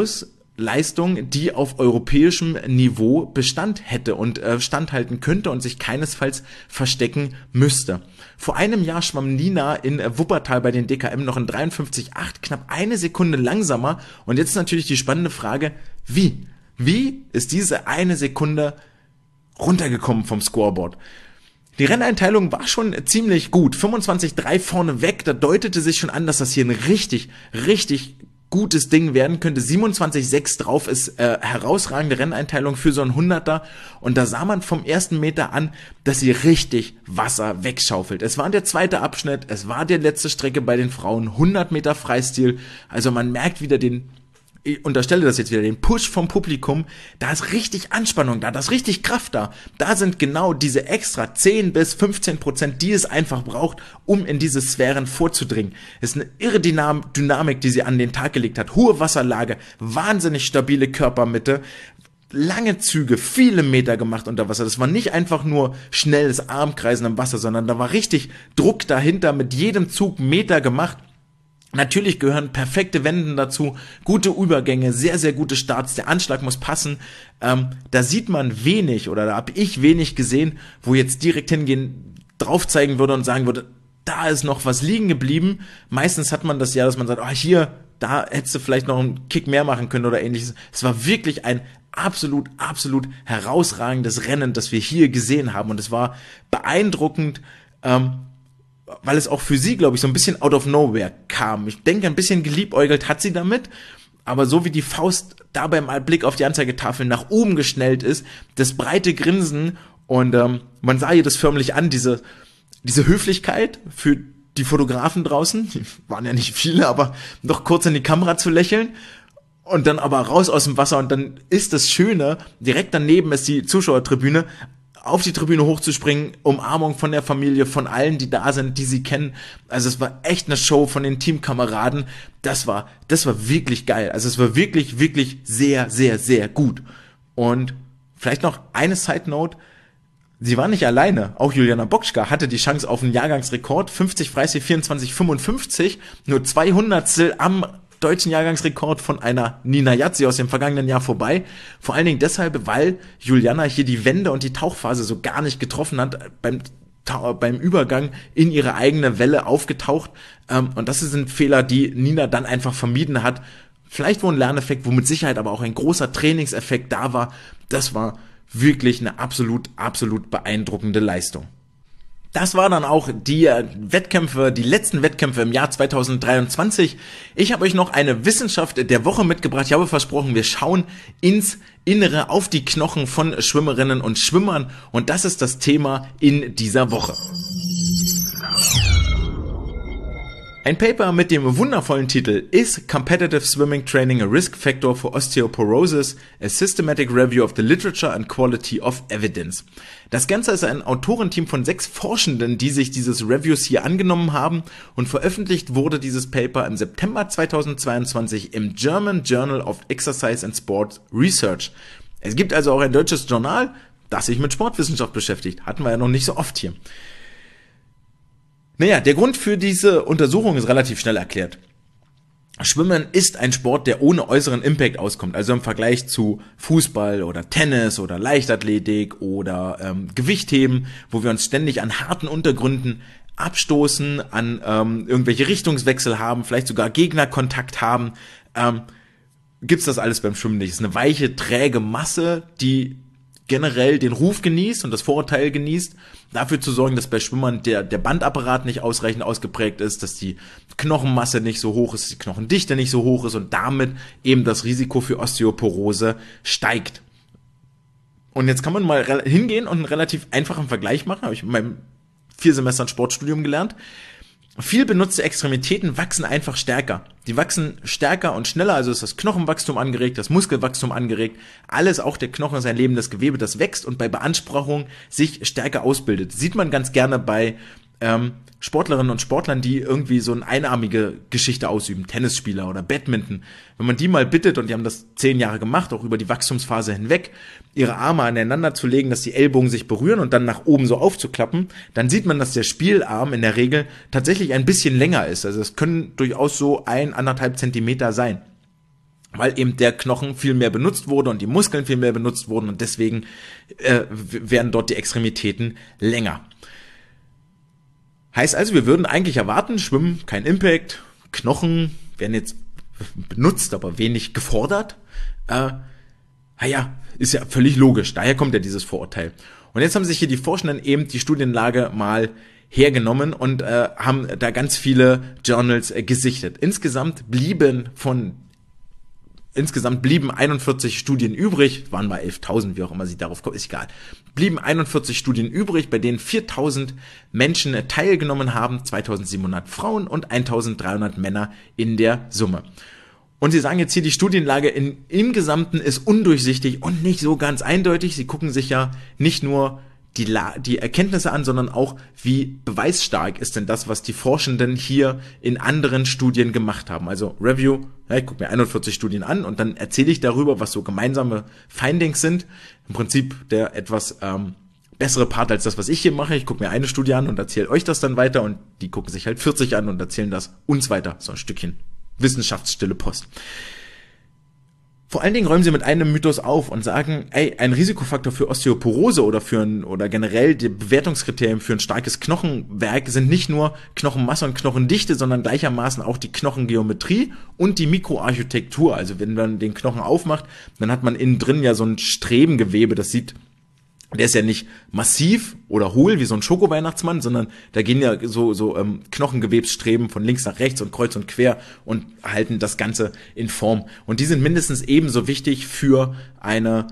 Leistung, die auf europäischem Niveau Bestand hätte und standhalten könnte und sich keinesfalls verstecken müsste. Vor einem Jahr schwamm Nina in Wuppertal bei den DKM noch in 53,8, knapp eine Sekunde langsamer. Und jetzt natürlich die spannende Frage, wie? Wie ist diese eine Sekunde runtergekommen vom Scoreboard? Die Renneinteilung war schon ziemlich gut. 25,3 vorne weg, da deutete sich schon an, dass das hier ein richtig gutes Ding werden könnte. 27,6 drauf ist herausragende Renneinteilung für so ein 100er. Und da sah man vom ersten Meter an, dass sie richtig Wasser wegschaufelt. Es war der zweite Abschnitt, es war die letzte Strecke bei den Frauen, 100 Meter Freistil. Also man merkt wieder ich unterstelle das jetzt wieder, den Push vom Publikum, da ist richtig Anspannung da, da ist richtig Kraft da. Da sind genau diese extra 10-15%, die es einfach braucht, um in diese Sphären vorzudringen. Es ist eine irre Dynamik, die sie an den Tag gelegt hat. Hohe Wasserlage, wahnsinnig stabile Körpermitte, lange Züge, viele Meter gemacht unter Wasser. Das war nicht einfach nur schnelles Armkreisen im Wasser, sondern da war richtig Druck dahinter, mit jedem Zug Meter gemacht. Natürlich gehören perfekte Wenden dazu, gute Übergänge, sehr, sehr gute Starts, der Anschlag muss passen. Da sieht man wenig oder da habe ich wenig gesehen, wo jetzt direkt hingehen, drauf zeigen würde und sagen würde, da ist noch was liegen geblieben. Meistens hat man das ja, dass man sagt, hier, da hättest du vielleicht noch einen Kick mehr machen können oder ähnliches. Es war wirklich ein absolut herausragendes Rennen, das wir hier gesehen haben und es war beeindruckend, weil es auch für sie, glaube ich, so ein bisschen out of nowhere kam. Ich denke, ein bisschen geliebäugelt hat sie damit, aber so wie die Faust da beim Blick auf die Anzeigetafel nach oben geschnellt ist, das breite Grinsen und man sah ihr das förmlich an, diese Höflichkeit für die Fotografen draußen, die waren ja nicht viele, aber noch kurz in die Kamera zu lächeln und dann aber raus aus dem Wasser und dann ist das Schöne, direkt daneben ist die Zuschauertribüne, auf die Tribüne hochzuspringen, Umarmung von der Familie, von allen, die da sind, die sie kennen. Also es war echt eine Show von den Teamkameraden. Das war wirklich geil. Also es war wirklich sehr, sehr gut. Und vielleicht noch eine Side Note. Sie war nicht alleine. Auch Juliana Bokschka hatte die Chance auf einen Jahrgangsrekord. 50 Freistil 24,55. Nur 200stel am deutschen Jahrgangsrekord von einer Nina Yazzi aus dem vergangenen Jahr vorbei. Vor allen Dingen deshalb, weil Juliana hier die Wende und die Tauchphase so gar nicht getroffen hat, beim Übergang in ihre eigene Welle aufgetaucht. Und das sind Fehler, die Nina dann einfach vermieden hat. Vielleicht wohl ein Lerneffekt, wo mit Sicherheit aber auch ein großer Trainingseffekt da war. Das war wirklich eine absolut beeindruckende Leistung. Das war dann auch die letzten Wettkämpfe im Jahr 2023. Ich habe euch noch eine Wissenschaft der Woche mitgebracht. Ich habe versprochen, wir schauen ins Innere, auf die Knochen von Schwimmerinnen und Schwimmern. Und das ist das Thema in dieser Woche. Ein Paper mit dem wundervollen Titel Is Competitive Swimming Training a Risk Factor for Osteoporosis? A Systematic Review of the Literature and Quality of Evidence. Das Ganze ist ein Autorenteam von 6 Forschenden, die sich dieses Reviews hier angenommen haben und veröffentlicht wurde dieses Paper im September 2022 im German Journal of Exercise and Sport Research. Es gibt also auch ein deutsches Journal, das sich mit Sportwissenschaft beschäftigt. Hatten wir ja noch nicht so oft hier. Naja, der Grund für diese Untersuchung ist relativ schnell erklärt. Schwimmen ist ein Sport, der ohne äußeren Impact auskommt. Also im Vergleich zu Fußball oder Tennis oder Leichtathletik oder Gewichtheben, wo wir uns ständig an harten Untergründen abstoßen, an irgendwelche Richtungswechsel haben, vielleicht sogar Gegnerkontakt haben, gibt's das alles beim Schwimmen nicht. Es ist eine weiche, träge Masse, die generell den Ruf genießt und das Vorurteil genießt, dafür zu sorgen, dass bei Schwimmern der Bandapparat nicht ausreichend ausgeprägt ist, dass die Knochenmasse nicht so hoch ist, die Knochendichte nicht so hoch ist und damit eben das Risiko für Osteoporose steigt. Und jetzt kann man mal hingehen und einen relativ einfachen Vergleich machen, habe ich in meinem 4 Semestern Sportstudium gelernt. Viel benutzte Extremitäten wachsen einfach stärker. Die wachsen stärker und schneller, also ist das Knochenwachstum angeregt, das Muskelwachstum angeregt. Alles, auch der Knochen ist ein lebendes Gewebe, das wächst und bei Beanspruchung sich stärker ausbildet. Sieht man ganz gerne bei Sportlerinnen und Sportlern, die irgendwie so eine einarmige Geschichte ausüben, Tennisspieler oder Badminton. Wenn man die mal bittet, und die haben das 10 Jahre gemacht, auch über die Wachstumsphase hinweg, ihre Arme aneinander zu legen, dass die Ellbogen sich berühren und dann nach oben so aufzuklappen, dann sieht man, dass der Spielarm in der Regel tatsächlich ein bisschen länger ist. Also es können durchaus so 1,5 Zentimeter sein. weil eben der Knochen viel mehr benutzt wurde und die Muskeln viel mehr benutzt wurden und deswegen werden dort die Extremitäten länger. Heißt also, wir würden eigentlich erwarten, Schwimmen, kein Impact, Knochen werden jetzt benutzt, aber wenig gefordert. Ist ja völlig logisch, daher kommt ja dieses Vorurteil. Und jetzt haben sich hier die Forschenden eben die Studienlage mal hergenommen und haben da ganz viele Journals gesichtet. Insgesamt blieben 41 Studien übrig, waren mal 11.000, wie auch immer sie darauf kommen, ist egal. Blieben 41 Studien übrig, bei denen 4.000 Menschen teilgenommen haben, 2.700 Frauen und 1.300 Männer in der Summe. Und sie sagen jetzt hier, die Studienlage im Gesamten ist undurchsichtig und nicht so ganz eindeutig. Sie gucken sich ja nicht nur die Erkenntnisse an, sondern auch, wie beweisstark ist denn das, was die Forschenden hier in anderen Studien gemacht haben. Also Review, ich gucke mir 41 Studien an und dann erzähle ich darüber, was so gemeinsame Findings sind. Im Prinzip der etwas bessere Part als das, was ich hier mache. Ich gucke mir eine Studie an und erzähle euch das dann weiter und die gucken sich halt 40 an und erzählen das uns weiter. So ein Stückchen wissenschaftsstille Post. Vor allen Dingen räumen sie mit einem Mythos auf und sagen, ein Risikofaktor für Osteoporose oder generell die Bewertungskriterien für ein starkes Knochenwerk sind nicht nur Knochenmasse und Knochendichte, sondern gleichermaßen auch die Knochengeometrie und die Mikroarchitektur. Also wenn man den Knochen aufmacht, dann hat man innen drin ja so ein Strebengewebe, der ist ja nicht massiv oder hohl wie so ein Schoko-Weihnachtsmann, sondern da gehen ja so Knochengewebsstreben von links nach rechts und kreuz und quer und halten das Ganze in Form. Und die sind mindestens ebenso wichtig für eine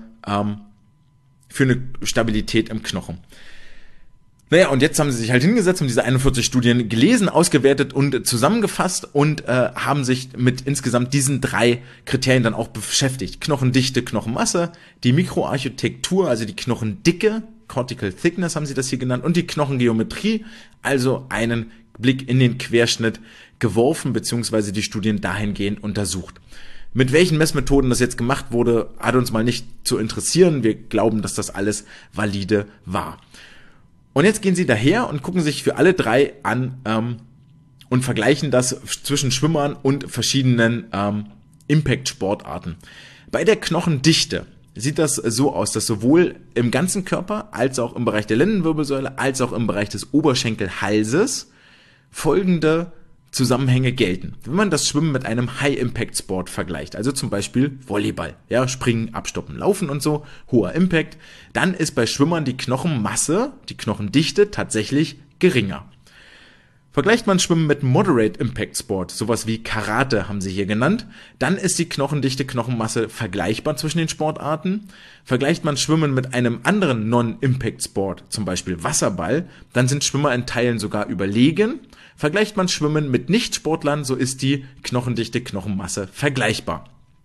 Stabilität im Knochen. Naja, und jetzt haben sie sich halt hingesetzt, haben diese 41 Studien gelesen, ausgewertet und zusammengefasst und haben sich mit insgesamt diesen 3 Kriterien dann auch beschäftigt. Knochendichte, Knochenmasse, die Mikroarchitektur, also die Knochendicke, Cortical Thickness haben sie das hier genannt, und die Knochengeometrie, also einen Blick in den Querschnitt geworfen, beziehungsweise die Studien dahingehend untersucht. Mit welchen Messmethoden das jetzt gemacht wurde, hat uns mal nicht zu interessieren. Wir glauben, dass das alles valide war. Und jetzt gehen sie daher und gucken sich für alle 3 an und vergleichen das zwischen Schwimmern und verschiedenen Impact-Sportarten. Bei der Knochendichte sieht das so aus, dass sowohl im ganzen Körper als auch im Bereich der Lendenwirbelsäule als auch im Bereich des Oberschenkelhalses folgende Zusammenhänge gelten. Wenn man das Schwimmen mit einem High-Impact-Sport vergleicht, also zum Beispiel Volleyball, ja, Springen, Abstoppen, Laufen und so, hoher Impact, dann ist bei Schwimmern die Knochenmasse, die Knochendichte tatsächlich geringer. Vergleicht man Schwimmen mit Moderate Impact Sport, sowas wie Karate haben sie hier genannt, dann ist die knochendichte Knochenmasse vergleichbar zwischen den Sportarten. Vergleicht man Schwimmen mit einem anderen Non-Impact Sport, zum Beispiel Wasserball, dann sind Schwimmer in Teilen sogar überlegen. Vergleicht man Schwimmen mit Nichtsportlern, so ist die knochendichte Knochenmasse vergleichbar.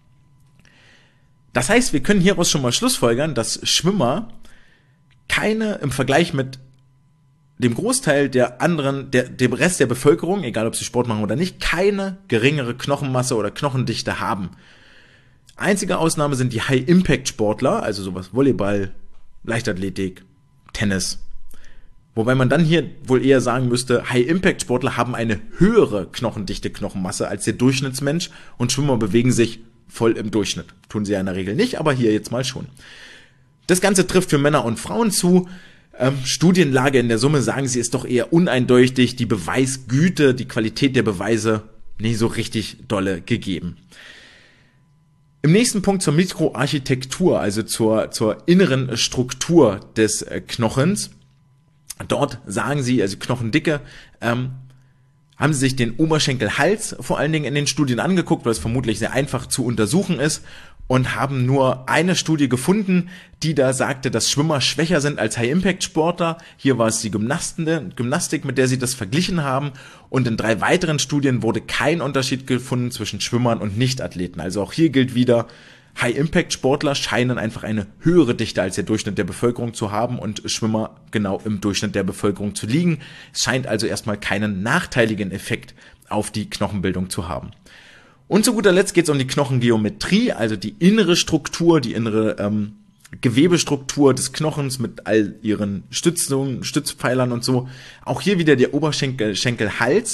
Das heißt, wir können hieraus schon mal schlussfolgern, dass Schwimmer im Vergleich mit dem Großteil der anderen, dem Rest der Bevölkerung, egal ob sie Sport machen oder nicht, keine geringere Knochenmasse oder Knochendichte haben. Einzige Ausnahme sind die High-Impact-Sportler, also sowas Volleyball, Leichtathletik, Tennis. Wobei man dann hier wohl eher sagen müsste, High-Impact-Sportler haben eine höhere knochendichte Knochenmasse als der Durchschnittsmensch und Schwimmer bewegen sich voll im Durchschnitt. Tun sie ja in der Regel nicht, aber hier jetzt mal schon. Das Ganze trifft für Männer und Frauen zu. Studienlage in der Summe, sagen sie, ist doch eher uneindeutig. Die Beweisgüte, die Qualität der Beweise nicht so richtig dolle gegeben. Im nächsten Punkt zur Mikroarchitektur, also zur inneren Struktur des Knochens. Dort sagen sie, also Knochendicke, haben sie sich den Oberschenkelhals vor allen Dingen in den Studien angeguckt, weil es vermutlich sehr einfach zu untersuchen ist, und haben nur eine Studie gefunden, die da sagte, dass Schwimmer schwächer sind als High-Impact-Sportler. Hier war es die Gymnastik, mit der sie das verglichen haben. Und in 3 weiteren Studien wurde kein Unterschied gefunden zwischen Schwimmern und Nichtathleten. Also auch hier gilt wieder, High-Impact-Sportler scheinen einfach eine höhere Dichte als der Durchschnitt der Bevölkerung zu haben und Schwimmer genau im Durchschnitt der Bevölkerung zu liegen. Es scheint also erstmal keinen nachteiligen Effekt auf die Knochenbildung zu haben. Und zu guter Letzt geht es um die Knochengeometrie, also die innere Struktur, die innere Gewebestruktur des Knochens mit all ihren Stützpfeilern und so. Auch hier wieder der Oberschenkelhals.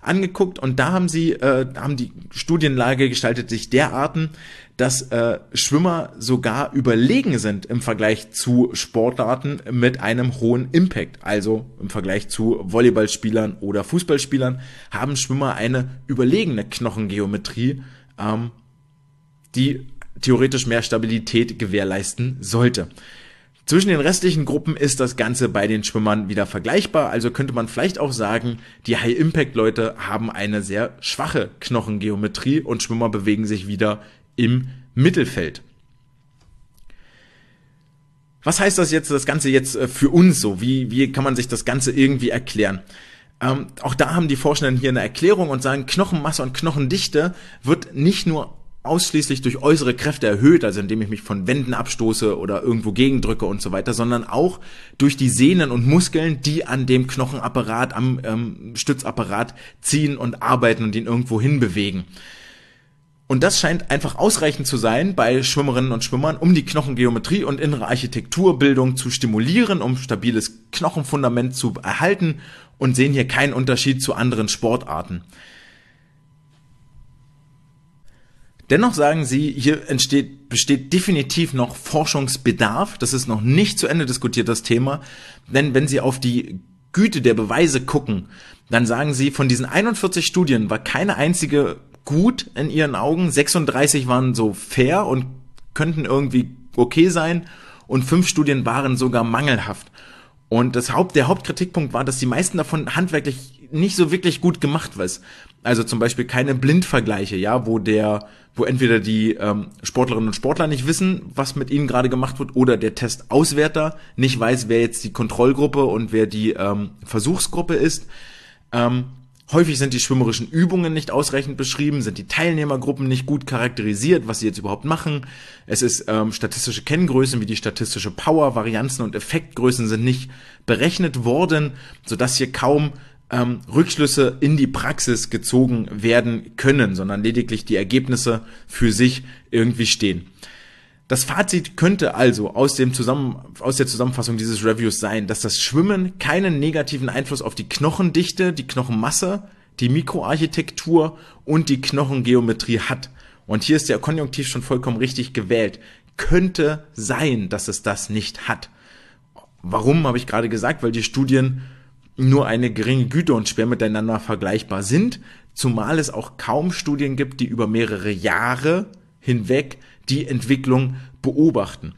angeguckt und da haben die Studienlage gestaltet sich derarten, dass Schwimmer sogar überlegen sind im Vergleich zu Sportarten mit einem hohen Impact. Also im Vergleich zu Volleyballspielern oder Fußballspielern haben Schwimmer eine überlegene Knochengeometrie, die theoretisch mehr Stabilität gewährleisten sollte. Zwischen den restlichen Gruppen ist das Ganze bei den Schwimmern wieder vergleichbar, also könnte man vielleicht auch sagen, die High-Impact-Leute haben eine sehr schwache Knochengeometrie und Schwimmer bewegen sich wieder im Mittelfeld. Was heißt das Ganze jetzt für uns so? Wie kann man sich das Ganze irgendwie erklären? Auch da haben die Forschenden hier eine Erklärung und sagen, Knochenmasse und Knochendichte wird nicht nur ausschließlich durch äußere Kräfte erhöht, also indem ich mich von Wänden abstoße oder irgendwo gegendrücke und so weiter, sondern auch durch die Sehnen und Muskeln, die an dem Knochenapparat, am Stützapparat ziehen und arbeiten und ihn irgendwo hinbewegen. Und das scheint einfach ausreichend zu sein bei Schwimmerinnen und Schwimmern, um die Knochengeometrie und innere Architekturbildung zu stimulieren, um stabiles Knochenfundament zu erhalten und sehen hier keinen Unterschied zu anderen Sportarten. Dennoch sagen sie, hier besteht definitiv noch Forschungsbedarf. Das ist noch nicht zu Ende diskutiert, das Thema. Denn wenn sie auf die Güte der Beweise gucken, dann sagen sie, von diesen 41 Studien war keine einzige gut in ihren Augen. 36 waren so fair und könnten irgendwie okay sein. Und 5 Studien waren sogar mangelhaft. Und der Hauptkritikpunkt war, dass die meisten davon handwerklich nicht so wirklich gut gemacht war. Also zum Beispiel keine Blindvergleiche, ja, wo entweder die Sportlerinnen und Sportler nicht wissen, was mit ihnen gerade gemacht wird, oder der Testauswerter nicht weiß, wer jetzt die Kontrollgruppe und wer die Versuchsgruppe ist. Häufig sind die schwimmerischen Übungen nicht ausreichend beschrieben, sind die Teilnehmergruppen nicht gut charakterisiert, was sie jetzt überhaupt machen. Es ist statistische Kenngrößen wie die statistische Power, Varianzen und Effektgrößen sind nicht berechnet worden, sodass hier kaum Rückschlüsse in die Praxis gezogen werden können, sondern lediglich die Ergebnisse für sich irgendwie stehen. Das Fazit könnte also aus der Zusammenfassung dieses Reviews sein, dass das Schwimmen keinen negativen Einfluss auf die Knochendichte, die Knochenmasse, die Mikroarchitektur und die Knochengeometrie hat. Und hier ist der Konjunktiv schon vollkommen richtig gewählt. Könnte sein, dass es das nicht hat. Warum, habe ich gerade gesagt, weil die Studien nur eine geringe Güte und schwer miteinander vergleichbar sind, zumal es auch kaum Studien gibt, die über mehrere Jahre hinweg die Entwicklung beobachten.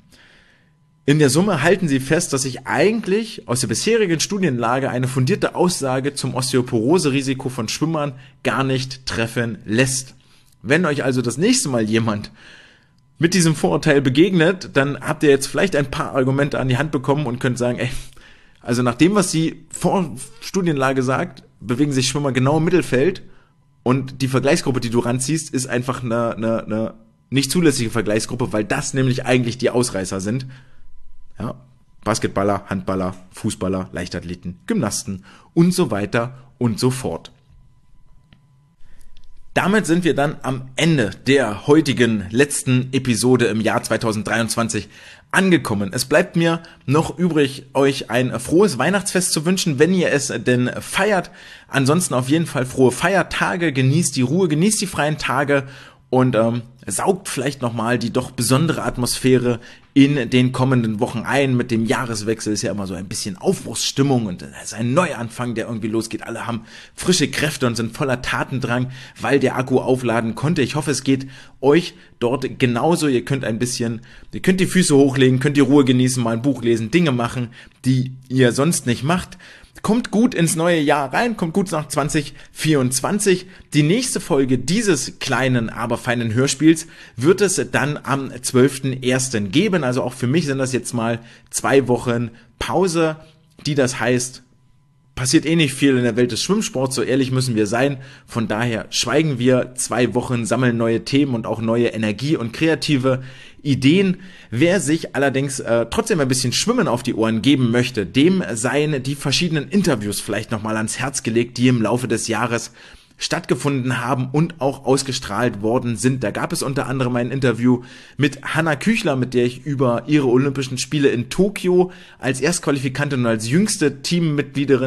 In der Summe halten sie fest, dass sich eigentlich aus der bisherigen Studienlage eine fundierte Aussage zum Osteoporose-Risiko von Schwimmern gar nicht treffen lässt. Wenn euch also das nächste Mal jemand mit diesem Vorurteil begegnet, dann habt ihr jetzt vielleicht ein paar Argumente an die Hand bekommen und könnt sagen, also nach dem, was die Studienlage sagt, bewegen sich Schwimmer genau im Mittelfeld und die Vergleichsgruppe, die du ranziehst, ist einfach eine nicht zulässige Vergleichsgruppe, weil das nämlich eigentlich die Ausreißer sind. Ja, Basketballer, Handballer, Fußballer, Leichtathleten, Gymnasten und so weiter und so fort. Damit sind wir dann am Ende der heutigen letzten Episode im Jahr 2023 angekommen. Es bleibt mir noch übrig, euch ein frohes Weihnachtsfest zu wünschen, wenn ihr es denn feiert. Ansonsten auf jeden Fall frohe Feiertage, genießt die Ruhe, genießt die freien Tage und saugt vielleicht nochmal die doch besondere Atmosphäre in den kommenden Wochen ein. Mit dem Jahreswechsel ist ja immer so ein bisschen Aufbruchsstimmung und es ist ein Neuanfang, der irgendwie losgeht. Alle haben frische Kräfte und sind voller Tatendrang, weil der Akku aufladen konnte. Ich hoffe, es geht euch dort genauso. Ihr könnt die Füße hochlegen, könnt die Ruhe genießen, mal ein Buch lesen, Dinge machen, die ihr sonst nicht macht. Kommt gut ins neue Jahr rein, kommt gut nach 2024. Die nächste Folge dieses kleinen, aber feinen Hörspiels wird es dann am 12.01. geben. Also auch für mich sind das jetzt mal 2 Wochen Pause, die das heißt, passiert nicht viel in der Welt des Schwimmsports, so ehrlich müssen wir sein. Von daher schweigen wir 2 Wochen, sammeln neue Themen und auch neue Energie und kreative Ideen. Wer sich allerdings trotzdem ein bisschen Schwimmen auf die Ohren geben möchte, dem seien die verschiedenen Interviews vielleicht nochmal ans Herz gelegt, die im Laufe des Jahres stattgefunden haben und auch ausgestrahlt worden sind. Da gab es unter anderem ein Interview mit Hanna Küchler, mit der ich über ihre Olympischen Spiele in Tokio als Erstqualifikantin und als jüngste Teammitgliederin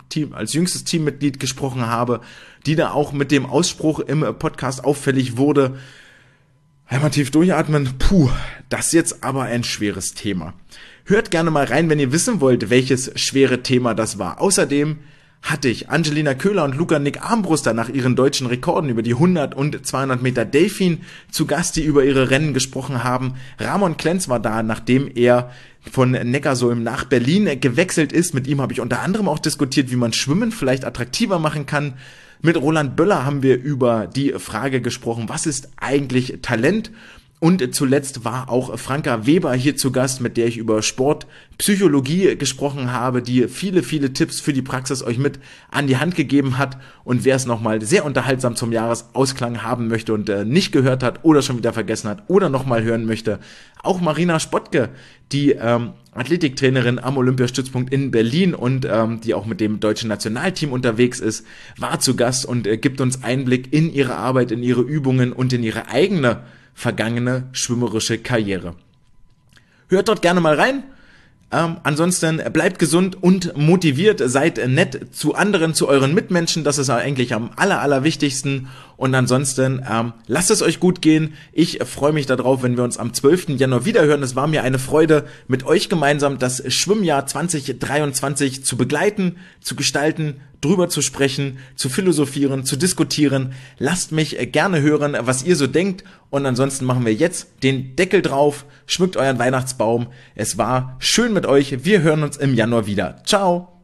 als jüngstes Teammitglied gesprochen habe, die da auch mit dem Ausspruch im Podcast auffällig wurde. Einmal tief durchatmen, das ist jetzt aber ein schweres Thema. Hört gerne mal rein, wenn ihr wissen wollt, welches schwere Thema das war. Außerdem hatte ich Angelina Köhler und Luca Nick Armbruster nach ihren deutschen Rekorden über die 100 und 200 Meter Delfin zu Gast, die über ihre Rennen gesprochen haben. Ramon Klenz war da, nachdem er von Neckarsulm nach Berlin gewechselt ist. Mit ihm habe ich unter anderem auch diskutiert, wie man Schwimmen vielleicht attraktiver machen kann. Mit Roland Böller haben wir über die Frage gesprochen, was ist eigentlich Talent? Und zuletzt war auch Franka Weber hier zu Gast, mit der ich über Sportpsychologie gesprochen habe, die viele, viele Tipps für die Praxis euch mit an die Hand gegeben hat. Und wer es nochmal sehr unterhaltsam zum Jahresausklang haben möchte und nicht gehört hat oder schon wieder vergessen hat oder nochmal hören möchte, auch Marina Spottke, die Athletiktrainerin am Olympiastützpunkt in Berlin und die auch mit dem deutschen Nationalteam unterwegs ist, war zu Gast und gibt uns Einblick in ihre Arbeit, in ihre Übungen und in ihre eigene vergangene schwimmerische Karriere. Hört dort gerne mal rein. Ansonsten bleibt gesund und motiviert, seid nett zu anderen, zu euren Mitmenschen, das ist eigentlich am allerwichtigsten. Und ansonsten lasst es euch gut gehen. Ich freue mich darauf, wenn wir uns am 12. Januar wiederhören. Es war mir eine Freude, mit euch gemeinsam das Schwimmjahr 2023 zu begleiten, zu gestalten, drüber zu sprechen, zu philosophieren, zu diskutieren. Lasst mich gerne hören, was ihr so denkt. Und ansonsten machen wir jetzt den Deckel drauf, schmückt euren Weihnachtsbaum. Es war schön mit euch. Wir hören uns im Januar wieder. Ciao!